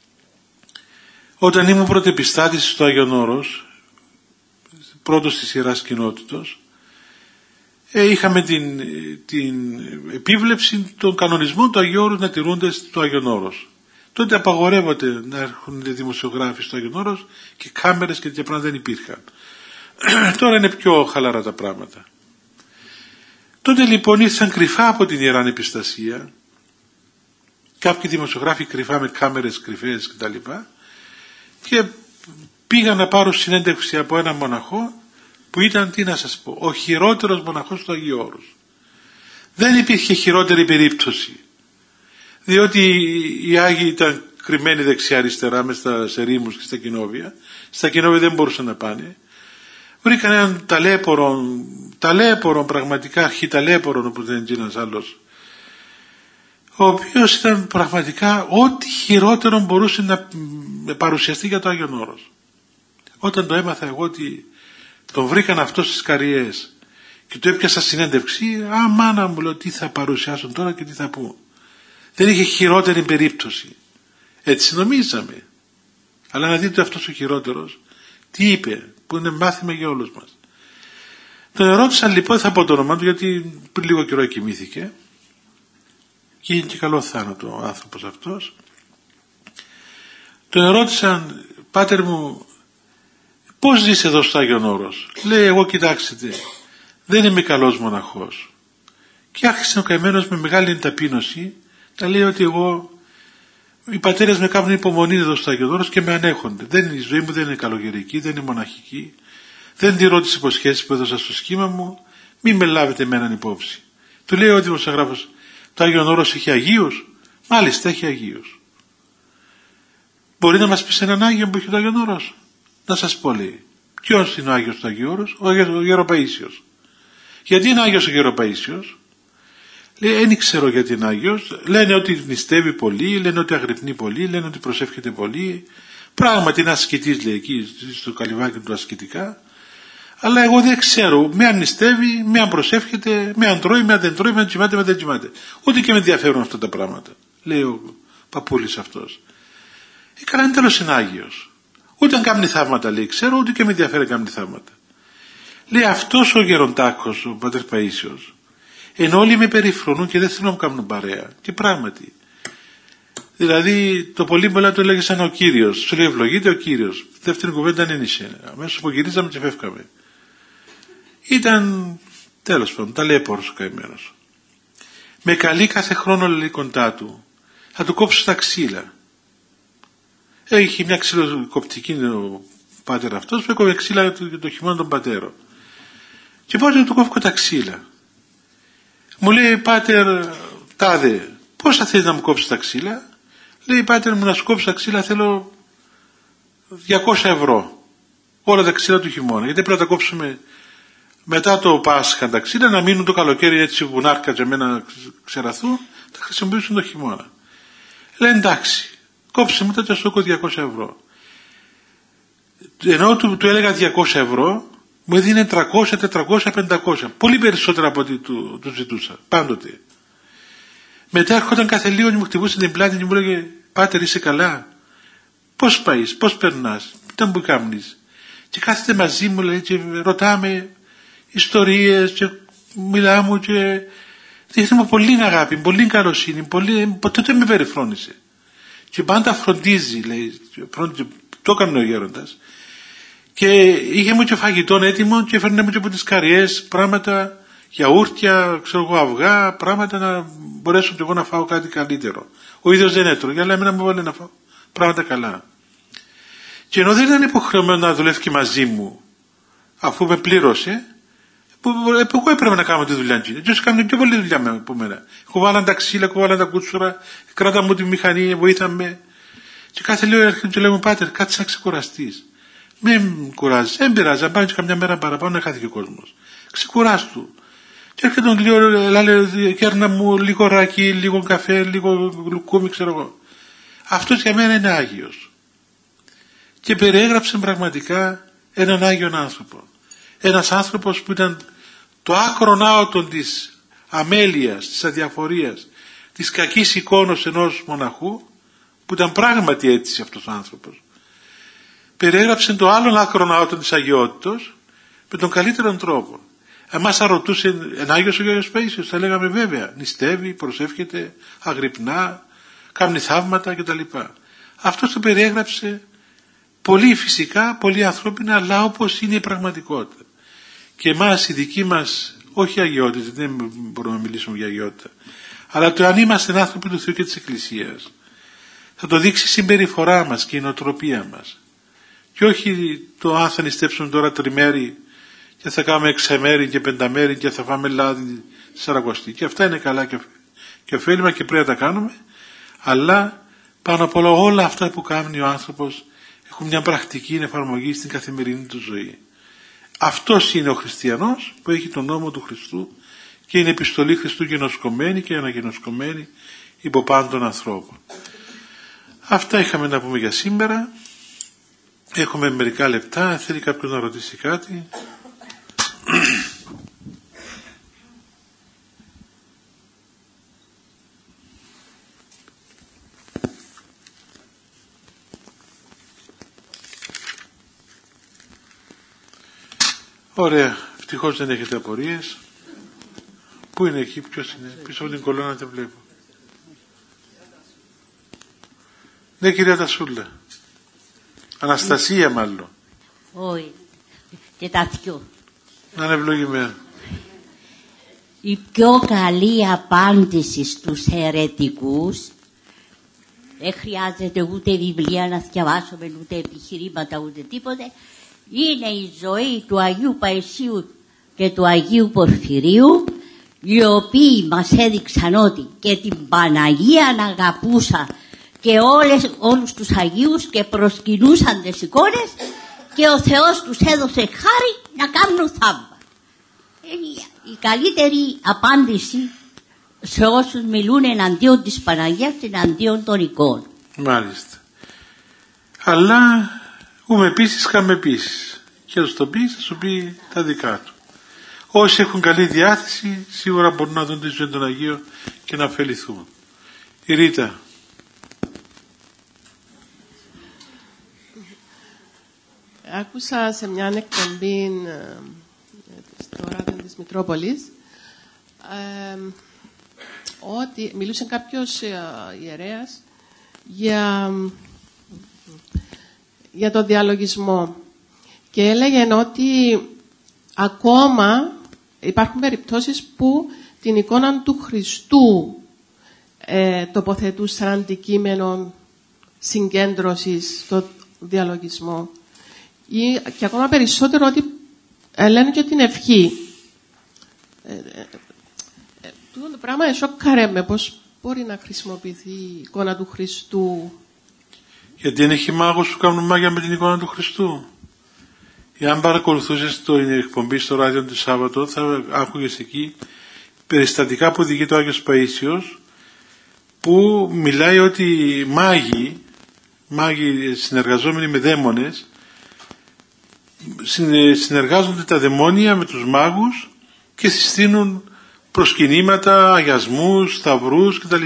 Όταν ήμουν πρωτεπιστάτης στο Άγιον Όρος, πρώτος της Ιεράς Κοινότητος, ε, είχαμε την, την επίβλεψη των κανονισμών του Αγίου Όρους να τηρούνται στο Άγιον Όρος. Τότε απαγορεύονται να έρχονται δημοσιογράφοι στο Άγιον Όρος και κάμερες και τέτοια πράγματα δεν υπήρχαν. Τώρα είναι πιο χαλαρά τα πράγματα. Τότε λοιπόν ήρθαν κρυφά από την Ιερά Επιστασία, κάποιοι δημοσιογράφοι κρυφά με κάμερες κρυφές κτλ. Και πήγαν να πάρουν συνέντευξη από έναν μοναχό που ήταν, τι να σας πω, ο χειρότερος μοναχός του Αγίου Όρους. Δεν υπήρχε χειρότερη περίπτωση, διότι οι Άγιοι ήταν κρυμμένοι δεξιά-αριστερά μες στα σερήμους και στα κοινόβια. Στα κοινόβια δεν μπορούσαν να πάνε. Βρήκαν έναν ταλέπορο, ταλέπορο πραγματικά αρχιταλέπορο, όπως δεν είναι ένας άλλος, ο οποίος ήταν πραγματικά ό,τι χειρότερο μπορούσε να παρουσιαστεί για το Άγιον Όρος. Όταν το έμαθα εγώ ότι τον βρήκαν αυτό στις Καριές και του έπιασα συνέντευξη, α μάνα μου, λέω, τι θα παρουσιάσουν τώρα και τι θα πούν. Δεν είχε χειρότερη περίπτωση. Έτσι νομίζαμε. Αλλά να δείτε αυτός ο χειρότερος τι είπε, που είναι μάθημα για όλους μας. Τον ερώτησαν λοιπόν, θα πω το όνομα του γιατί πριν λίγο καιρό κοιμήθηκε και είναι και καλό θάνατο ο άνθρωπος αυτός. Τον ερώτησαν, πάτερ μου, πώς ζεις εδώ στο Άγιον Όρος? Λέει, εγώ κοιτάξτε, δεν είμαι καλός μοναχός. Και άρχισε ο καημένος με μεγάλη ταπείνωση να λέει ότι εγώ, οι πατέρες με κάνουν υπομονή εδώ στο Άγιον Όρος και με ανέχονται. Δεν είναι, η ζωή μου δεν είναι καλογερική, δεν είναι μοναχική. Δεν τηρώ τις υποσχέσεις που έδωσα στο σχήμα μου. Μην με λάβετε με έναν υπόψη. Του λέει ο δημοσιογράφος, το Άγιον Όρος έχει Αγίους? Μάλιστα έχει Αγίους. Μπορεί να μας πεις έναν Άγιο που έχει το Άγιον Όρος? Να σας πω, λέει. Ποιος είναι ο Άγιος του Αγίου Όρους? Ο Γεροπαΐσιος. Γιατί είναι Άγιος ο Γεροπαΐσιος? Λέει, δεν ξέρω γιατί είναι Άγιος. Λένε ότι νηστεύει πολύ, λένε ότι αγρυπνεί πολύ, λένε ότι προσεύχεται πολύ. Πράγματι είναι ασκητής, λέει, εκεί στο καλυβάκι του ασκητικά. Αλλά εγώ δεν ξέρω, με αν νηστεύει, με αν προσεύχεται, με αν τρώει, με αν δεν τρώει, με αν κοιμάται, με αν δεν κοιμάται. Ούτε και με ενδιαφέρουν αυτά τα πράγματα. Λέει ο παππούλης αυτός. Ε, καλά, είναι τέλος είναι Άγιος. Ούτε αν κάνει θαύματα, λέει, ξέρω, ούτε και με ενδιαφέρει κάνει θαύματα. Λέει, αυτός ο γεροντάκος, ο πατέρ Παΐσιος, ενώ όλοι με περιφρονούν και δεν θέλουν να μου κάνουν παρέα. Και πράγματι. Δηλαδή, το πολύ πολλά το έλεγε σαν ο Κύριος. Σου λέει, ευλογείται ο Κύριος. Δεύτερη κουβέντα δεν είσαι. Αμέσως απογυρίζαμε και φεύγαμε. Ήταν, τέλος πάντων, ταλέπορος ο καημένος. Με καλεί κάθε χρόνο, λέει, κοντά του. Θα του κόψω τα ξύλα. Έχει μια ξυλοκοπτική ο πάτερ αυτός που έκοβε ξύλα το, το χειμώνα των πατέρων. Και πάω να του κόβω τα ξύλα. Μου λέει, πάτερ τάδε, πόσα θέλει να μου κόψει τα ξύλα? Λέει, πάτερ μου, να σου κόψει τα ξύλα θέλω διακόσια ευρώ. Όλα τα ξύλα του χειμώνα. Γιατί πρέπει να τα κόψουμε μετά το Πάσχα τα ξύλα, να μείνουν το καλοκαίρι έτσι βουνάρκα και να ξεραθούν, τα χρησιμοποιήσουν το χειμώνα. Λέει, εντάξει, κόψε μου τότε στο διακόσια ευρώ. Ενώ του, του έλεγα διακόσια ευρώ, μου έδινε τριακόσια, τετρακόσια, πεντακόσια. Πολύ περισσότερα από ό,τι του, του ζητούσα. Πάντοτε. Μετά έρχονταν κάθε λίγο και μου χτυπούσε την πλάτη και μου έλεγε, πάτερ, είσαι καλά? Πώς πάεις, πώς περνάς, τι μου κάνεις? Και κάθεται μαζί μου, λέει, και ρωτάμε ιστορίες και μιλάμε και δείχνει μου πολύ αγάπη, πολύ καλοσύνη, πολύ... ποτέ δεν με περιφρόνησε. Και πάντα φροντίζει, λέει, φροντίζει, το έκανε ο γέροντας. Και είχε μου και φαγητόν έτοιμο και έφερνε μου και από τις καριές πράγματα, γιαούρτια, ξέρω εγώ, αυγά, πράγματα να μπορέσω και εγώ να φάω κάτι καλύτερο. Ο ίδιος δεν έτρωγε, αλλά εμένα μου βάλε να φάω πράγματα καλά. Και ενώ δεν ήταν υποχρεωμένο να δουλεύει και μαζί μου, αφού με πλήρωσε, εγώ έπρεπε να κάνω τη δουλειά του. Και όσοι κάνουν πιο πολλή δουλειά με από μένα. Κουβάλαν τα ξύλα, κουβάλαν τα κούτσουρα, κράτα μου τη μηχανή, βοήθαμε. Και κάθε λίγο έρχεται και λέω, πάτερ, κάτσε να ξεκουραστείς. Μην κουράζει, δεν πειράζει, αν πάει καμιά μέρα παραπάνω να χάθηκε ο κόσμος. Ξεκουράστου. Και έρχεται τον λίγο, λέει, κέρνα μου λίγο ράκι, λίγο καφέ, λίγο γλουκούμι, ξέρω εγώ. Αυτός για μένα είναι Άγιος. Και περιέγραψε πραγματικά έναν Άγιον άνθρωπο. Ένας άνθρωπος που ήταν το άκρον άωτον της αμέλειας, της αδιαφορίας, της κακής εικόνος ενός μοναχού, που ήταν πράγματι έτσι αυτός ο άνθρωπος. Περιέγραψε το άλλον άκρον άωτον της αγιότητος με τον καλύτερον τρόπο. Εμάς θα ρωτούσε, εν Άγιος ο Άγιος Παΐσιος, θα λέγαμε βέβαια, νηστεύει, προσεύχεται, αγρυπνά, κάνει θαύματα κτλ. Αυτός το περιέγραψε πολύ φυσικά, πολύ ανθρώπινα, αλλά όπως είναι η πραγματικότητα. Και εμάς η δική μας, όχι αγιότητα, δεν μπορούμε να μιλήσουμε για αγιότητα, αλλά το αν είμαστε άνθρωποι του Θεού και της Εκκλησίας, θα το δείξει η συμπεριφορά μας και η νοοτροπία μας. Και όχι το αν θα νηστέψουμε τώρα τριμέρι και θα κάνουμε εξαμέρι και πενταμέρι και θα φάμε λάδι σαρακοστή. Και αυτά είναι καλά και, και ωφέλιμα και πρέπει να τα κάνουμε, αλλά πάνω απ' όλα όλα αυτά που κάνει ο άνθρωπος έχουν μια πρακτική εφαρμογή στην καθημερινή του ζωή. Αυτός είναι ο χριστιανός που έχει τον νόμο του Χριστού και είναι επιστολή Χριστού γενοσκομμένη και αναγενοσκομμένη υπό πάντων ανθρώπων. Αυτά είχαμε να πούμε για σήμερα. Έχουμε μερικά λεπτά. Θέλει κάποιος να ρωτήσει κάτι? Ωραία. Ευτυχώς δεν έχετε απορίες. Πού είναι εκεί, ποιος είναι? Πίσω από την κολόνα δεν βλέπω. Ναι, κυρία Τασούλα. Αναστασία μάλλον. Όχι. Και τα δυο. Να είναι ευλογημένα. Η πιο καλή απάντηση στους αιρετικούς, δεν χρειάζεται ούτε βιβλία να διαβάσουμε, ούτε επιχειρήματα, ούτε τίποτε, είναι η ζωή του Αγίου Παϊσίου και του Αγίου Πορφυρίου, οι οποίοι μας έδειξαν ότι και την Παναγία να αγαπούσα και όλες, όλους τους Αγίους και προσκυνούσαν τις εικόνες και ο Θεός τους έδωσε χάρη να κάνουν θαύμα. Η καλύτερη απάντηση σε όσους μιλούν εναντίον της Παναγίας και εναντίον των εικόνων. Μάλιστα. Αλλά ούμε επίσης κάμε επίσης. Και θα σου το πει, θα σου πει τα δικά του. Όσοι έχουν καλή διάθεση σίγουρα μπορούν να δουν τη ζωή των Αγίων και να ωφεληθούν. Η Ρίτα. Άκουσα σε μια εκπομπή στο ράδιο της Μητρόπολης ε, ότι μιλούσε κάποιος ε, ιερέας για, για το διαλογισμό και έλεγε ότι ακόμα υπάρχουν περιπτώσεις που την εικόνα του Χριστού ε, τοποθετούν σαν αντικείμενο συγκέντρωσης στο διαλογισμό. Ή, και ακόμα περισσότερο ότι ε, λένε και την ευχή. Ε, ε, ε, το πράγμα σοκάρε με πώς μπορεί να χρησιμοποιηθεί η εικόνα του Χριστού. Γιατί δεν έχει μάγους που κάνουν μάγια με την εικόνα του Χριστού. Εάν παρακολουθούσες την εκπομπή στο ράδιο του Σάββατο, θα άκουγες εκεί περιστατικά που οδηγεί το Άγιος Παΐσιος, που μιλάει ότι μάγοι, μάγοι συνεργαζόμενοι με δαίμονες, συνεργάζονται τα δαιμόνια με τους μάγους και συστήνουν προσκυνήματα, αγιασμούς, σταυρούς κτλ.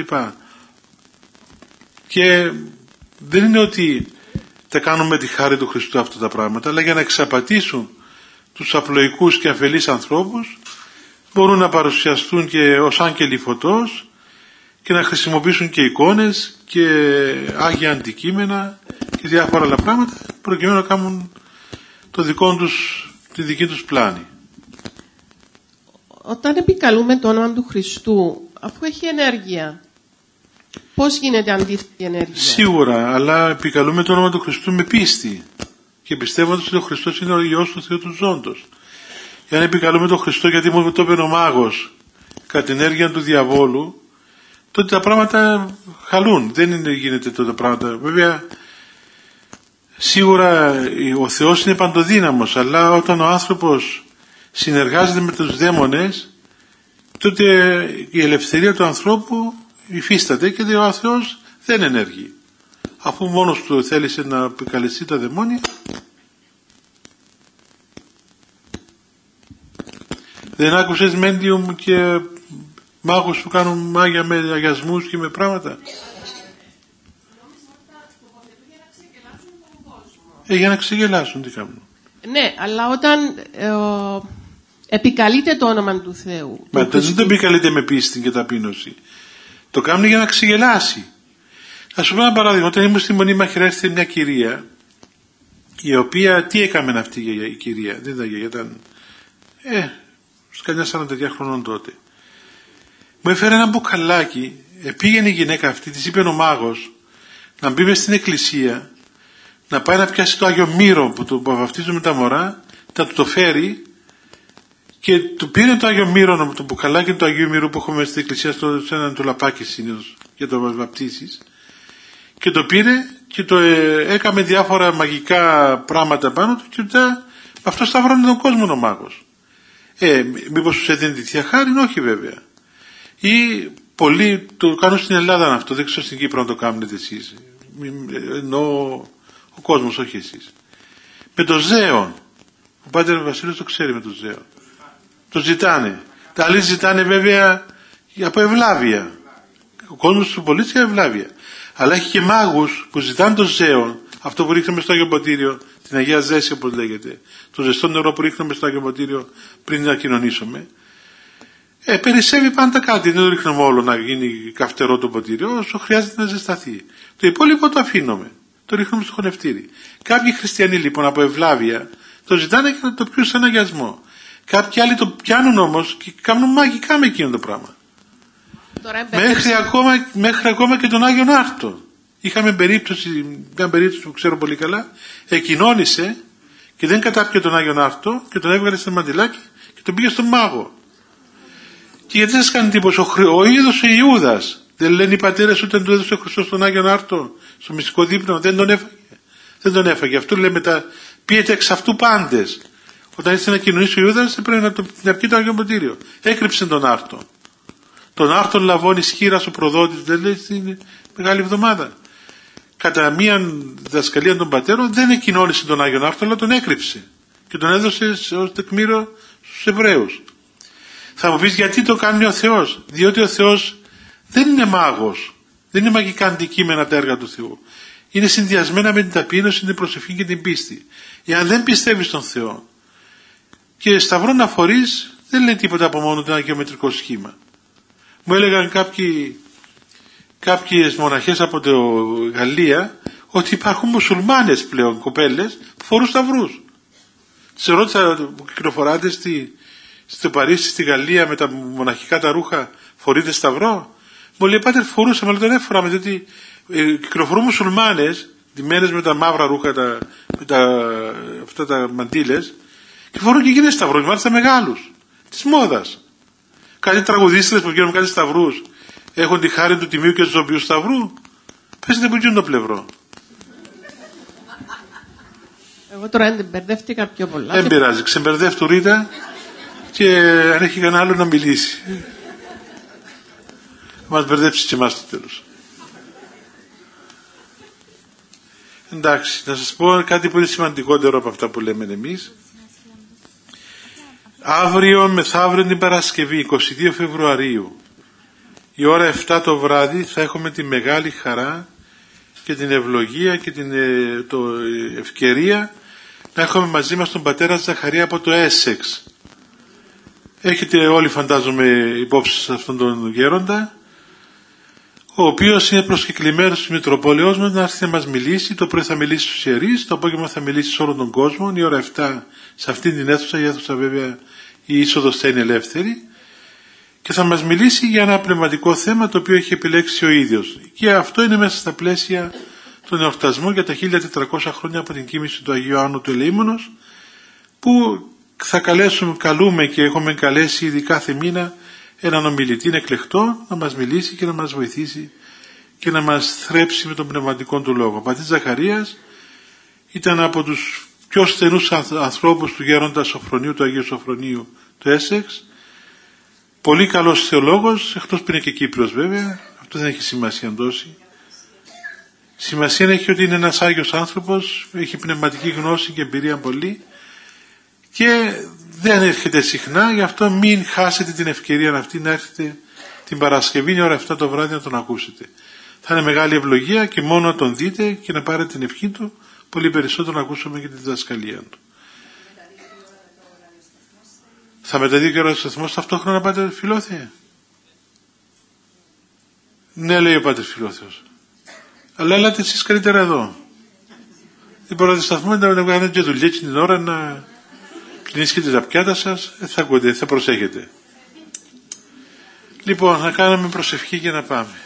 Και δεν είναι ότι τα κάνουν με τη χάρη του Χριστού αυτά τα πράγματα, αλλά για να εξαπατήσουν τους απλοϊκούς και αφελείς ανθρώπους, μπορούν να παρουσιαστούν και ως άγγελοι φωτός και να χρησιμοποιήσουν και εικόνες και άγια αντικείμενα και διάφορα άλλα πράγματα, προκειμένου να κάνουν το δικό τους, τη δική τους πλάνη. Όταν επικαλούμε το όνομα του Χριστού, αφού έχει ενέργεια, πώς γίνεται αντίθετη ενέργεια? Σίγουρα, αλλά επικαλούμε το όνομα του Χριστού με πίστη και πιστεύοντας ότι ο Χριστός είναι ο Υιός του Θεού του Ζώντος. Και αν επικαλούμε τον Χριστό γιατί μου το είπε ο μάγος κατά την ενέργεια του διαβόλου, τότε τα πράγματα χαλούν. Δεν είναι, γίνεται τότε τα πράγματα. Βέβαια, σίγουρα ο Θεός είναι παντοδύναμος, αλλά όταν ο άνθρωπος συνεργάζεται με τους δαίμονες, τότε η ελευθερία του ανθρώπου υφίσταται και ο Θεός δεν ενεργεί. Αφού μόνος του θέλησε να επικαλεστεί τα δαιμόνια, δεν άκουσες μέντιουμ και μάγους που κάνουν μάγια με αγιασμούς και με πράγματα? Ε, για να ξεγελάσουν τι κάνουν. Ναι, αλλά όταν ε, ο, επικαλείται το όνομα του Θεού. Μα το δεν το επικαλείται με πίστη και ταπείνωση. Το κάνουν για να ξεγελάσει. Θα σου πω ένα παράδειγμα. Όταν ήμουν στη Μονή Μαχαιρά, έρθει μια κυρία, η οποία, τι έκαμε αυτή η κυρία? Δεν ήταν γιαγιά, ήταν ε, κανένα σαράντα χρονών τότε. Μου έφερε ένα μπουκαλάκι, πήγαινε η γυναίκα αυτή, της είπε ο μάγος να μπει μες στην εκκλησία, να πάει να πιάσει το Άγιο Μύρο που το βαφτίζουν με τα μωρά, να του το φέρει, και του πήρε το Άγιο Μύρο, το μπουκαλάκι του Αγίου Μύρου που έχουμε στην εκκλησία, στο, σε έναν του λαπάκι συνήθως για το βαπτίσεις, και το πήρε και το ε, έκαμε διάφορα μαγικά πράγματα πάνω του, και μετά αυτό σταυρώνει τον κόσμο ο μάγος. Ε, μήπως τους έδινε τη Θεία Χάρη? Όχι βέβαια. Ή πολλοί το κάνουν στην Ελλάδα αυτό, δεν ξέρω στην Κύπρο να το κάνετε εσείς. Εννοώ ο κόσμος, όχι εσείς. Με το ζέον. Ο Πάτερ Βασίλειος το ξέρει με το ζέον. Το ζητάνε. Τα άλλοι ζητάνε βέβαια από ευλάβεια. Ο κόσμος του πολίτη για ευλάβεια. Αλλά έχει και μάγους που ζητάνε το ζέον, αυτό που ρίχνουμε στο Άγιο Ποτήριο, την Αγία Ζέση όπως λέγεται, το ζεστό νερό που ρίχνουμε στο Άγιο Ποτήριο πριν να κοινωνήσουμε. Ε, περισσεύει πάντα κάτι, δεν το ρίχνουμε όλο να γίνει καυτερό το ποτήριο, όσο χρειάζεται να ζεσταθεί. Το υπόλοιπο το αφήνουμε, το ρίχνουμε στο χωνευτήρι. Κάποιοι χριστιανοί λοιπόν από ευλάβεια το ζητάνε και να το πιούν σαν αγιασμό. Κάποιοι άλλοι το πιάνουν όμως και κάνουν μαγικά με εκείνο το πράγμα. Μέχρι ακόμα, μέχρι ακόμα και τον Άγιον Άρτο. Είχαμε περίπτωση, μια περίπτωση που ξέρω πολύ καλά, εκοινώνησε και δεν κατάπιε τον Άγιον Άρτο και τον έβγαλε σε μαντιλάκι και τον πήγε στον μάγο. Και γιατί σας κάνει τίποτα, ο, ο ίδιος ο Ιούδας, δεν λένε οι πατέρες ότι δεν του έδωσε ο Χριστός τον Άγιον Άρτο στο μυστικό δείπνο, δεν τον έφαγε. Δεν τον έφαγε. Αυτό λέει μετά, πήγετε εξ αυτού πάντες. Όταν ήρθε να κοινωνήσει ο Ιούδας, έπρεπε να τον αρκεί το Άγιο Ποτήριο. Έκρυψε τον Άρτο. Τον Άρτον λαβώνει σχήρα ο προδότης, δεν λέει στην Μεγάλη Εβδομάδα. Κατά μία διδασκαλία των πατέρων δεν εκοινώνησε τον Άγιον Άρτο, αλλά τον έκρυψε και τον έδωσε ως τεκμήριο στους Εβραίους. Θα μου πεις γιατί το κάνει ο Θεός? Διότι ο Θεός δεν είναι μάγος, δεν είναι μαγικά αντικείμενα τα έργα του Θεού. Είναι συνδυασμένα με την ταπείνωση, την προσευχή και την πίστη. Εάν δεν πιστεύεις στον Θεό και σταυρό να φορείς, δεν λέει τίποτα από μόνο του ένα γεωμετρικό σχήμα. Μου έλεγαν κάποιοι, κάποιες μοναχές από το Γαλλία ότι υπάρχουν μουσουλμάνες πλέον κοπέλες που φορούν σταυρούς. Σε ρώτησα που κυκλοφοράτε στη, στο Παρίσι, στη Γαλλία με τα μοναχικά τα ρούχα, φορείτε σταυρό? Μου λέει, πάτερ, φορούσαμε, αλλά τον έφοραμε, διότι Ε, κυκλοφορούν μουσουλμάνες, ντυμένες με τα μαύρα ρούχα, τα, με τα, αυτά τα μαντήλες, και φορούν και εκείνες σταυρούς, μάλιστα μεγάλους, της μόδας. Κάτι τραγουδίστρες που γίνουν κάτι σταυρούς έχουν τη χάρη του τιμίου και του ζωοποιού σταυρού. Πέσετε από εκείνο το πλευρό. Εγώ τώρα μπερδεύτηκα πιο πολλά. Δεν πειράζει, ξεμπερδεύει του Ρίτα και αν έχει κανένα άλλο να μιλήσει. Μας μπερδέψει και εμάς στο τέλος. Εντάξει, να σας πω κάτι που είναι σημαντικότερο από αυτά που λέμε εμείς. Αύριο μεθαύριο την Παρασκευή, είκοσι δύο Φεβρουαρίου, η ώρα επτά το βράδυ, θα έχουμε τη μεγάλη χαρά και την ευλογία και την το, ευκαιρία να έχουμε μαζί μας τον πατέρα Ζαχαρία από το Έσεξ. Έχετε όλοι, φαντάζομαι, υπόψη σε αυτόν τον γέροντα, ο οποίος είναι προσκεκλημένος της Μητροπόλεως μας να έρθει να μας μιλήσει. Το πρωί θα μιλήσει στους ιερείς, το απόγευμα θα μιλήσει σε όλον τον κόσμο, η ώρα επτά σε αυτήν την αίθουσα, η αίθουσα βέβαια η είσοδος θα είναι ελεύθερη, και θα μας μιλήσει για ένα πνευματικό θέμα το οποίο έχει επιλέξει ο ίδιος. Και αυτό είναι μέσα στα πλαίσια των εορτασμών για τα χίλια τετρακόσια χρόνια από την κοίμηση του Αγίου Άννου του Ελεήμονος, που θα καλέσουμε, καλούμε και έχουμε καλέσει ήδη κάθε μήνα έναν ομιλητή εκλεκτό να μας μιλήσει και να μας βοηθήσει και να μας θρέψει με τον πνευματικό του λόγο. Ο πατήρ Ζαχαρίας ήταν από τους πιο στενούς ανθρώπους του γέροντα Σοφρονίου, του Αγίου Σοφρονίου του Έσεξ. Πολύ καλός θεολόγος, εκτός που είναι και Κύπριος βέβαια, αυτό δεν έχει σημασία τόση. Σημασία έχει ότι είναι ένας Άγιος άνθρωπος, έχει πνευματική γνώση και εμπειρία πολύ και δεν έρχεται συχνά, γι' αυτό μην χάσετε την ευκαιρία αυτή να έρθετε την Παρασκευή, η ώρα επτά το βράδυ, να τον ακούσετε. Θα είναι μεγάλη ευλογία και μόνο να τον δείτε και να πάρετε την ευχή του, πολύ περισσότερο να ακούσουμε και τη διδασκαλία του. Θα μεταδεί και ο οργανισμός ταυτόχρονα, πάτερ Φιλόθεε? Ναι, λέει ο πάτερ Φιλόθεος. Αλλά έλατε εσείς καλύτερα εδώ. Δεν μπορείτε να σταθμούμε να κάνετε και δουλειές την ώρα, να κλεινίσκετε τα πιάτα σας. Δεν θα ακούτε, θα προσέχετε. Λοιπόν, να κάνουμε προσευχή και να πάμε.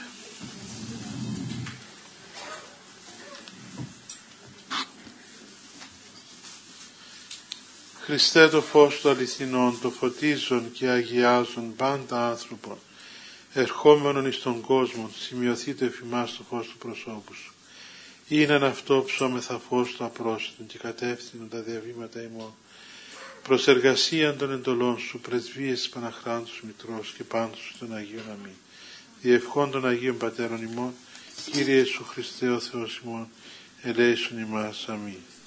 Χριστέ, το φως του αληθινών, το φωτίζουν και αγιάζουν πάντα άνθρωπον, ερχόμενον εις τον κόσμο, σημειωθείτε εφημάς το φως του προσώπου σου. Είναι αυτό ψώμεθα φως του απρόσιτον και κατεύθυνον τα διαβήματα ημών, προς εργασίαν των εντολών σου, πρεσβείες της Παναχράντου Μητρός και πάντως σου των Αγίων αμήν. Διευχών των Αγίων Πατέρων ημών, Κύριε Ιησού Χριστέ ο Θεός ημών, ελέησον ημάς αμήν.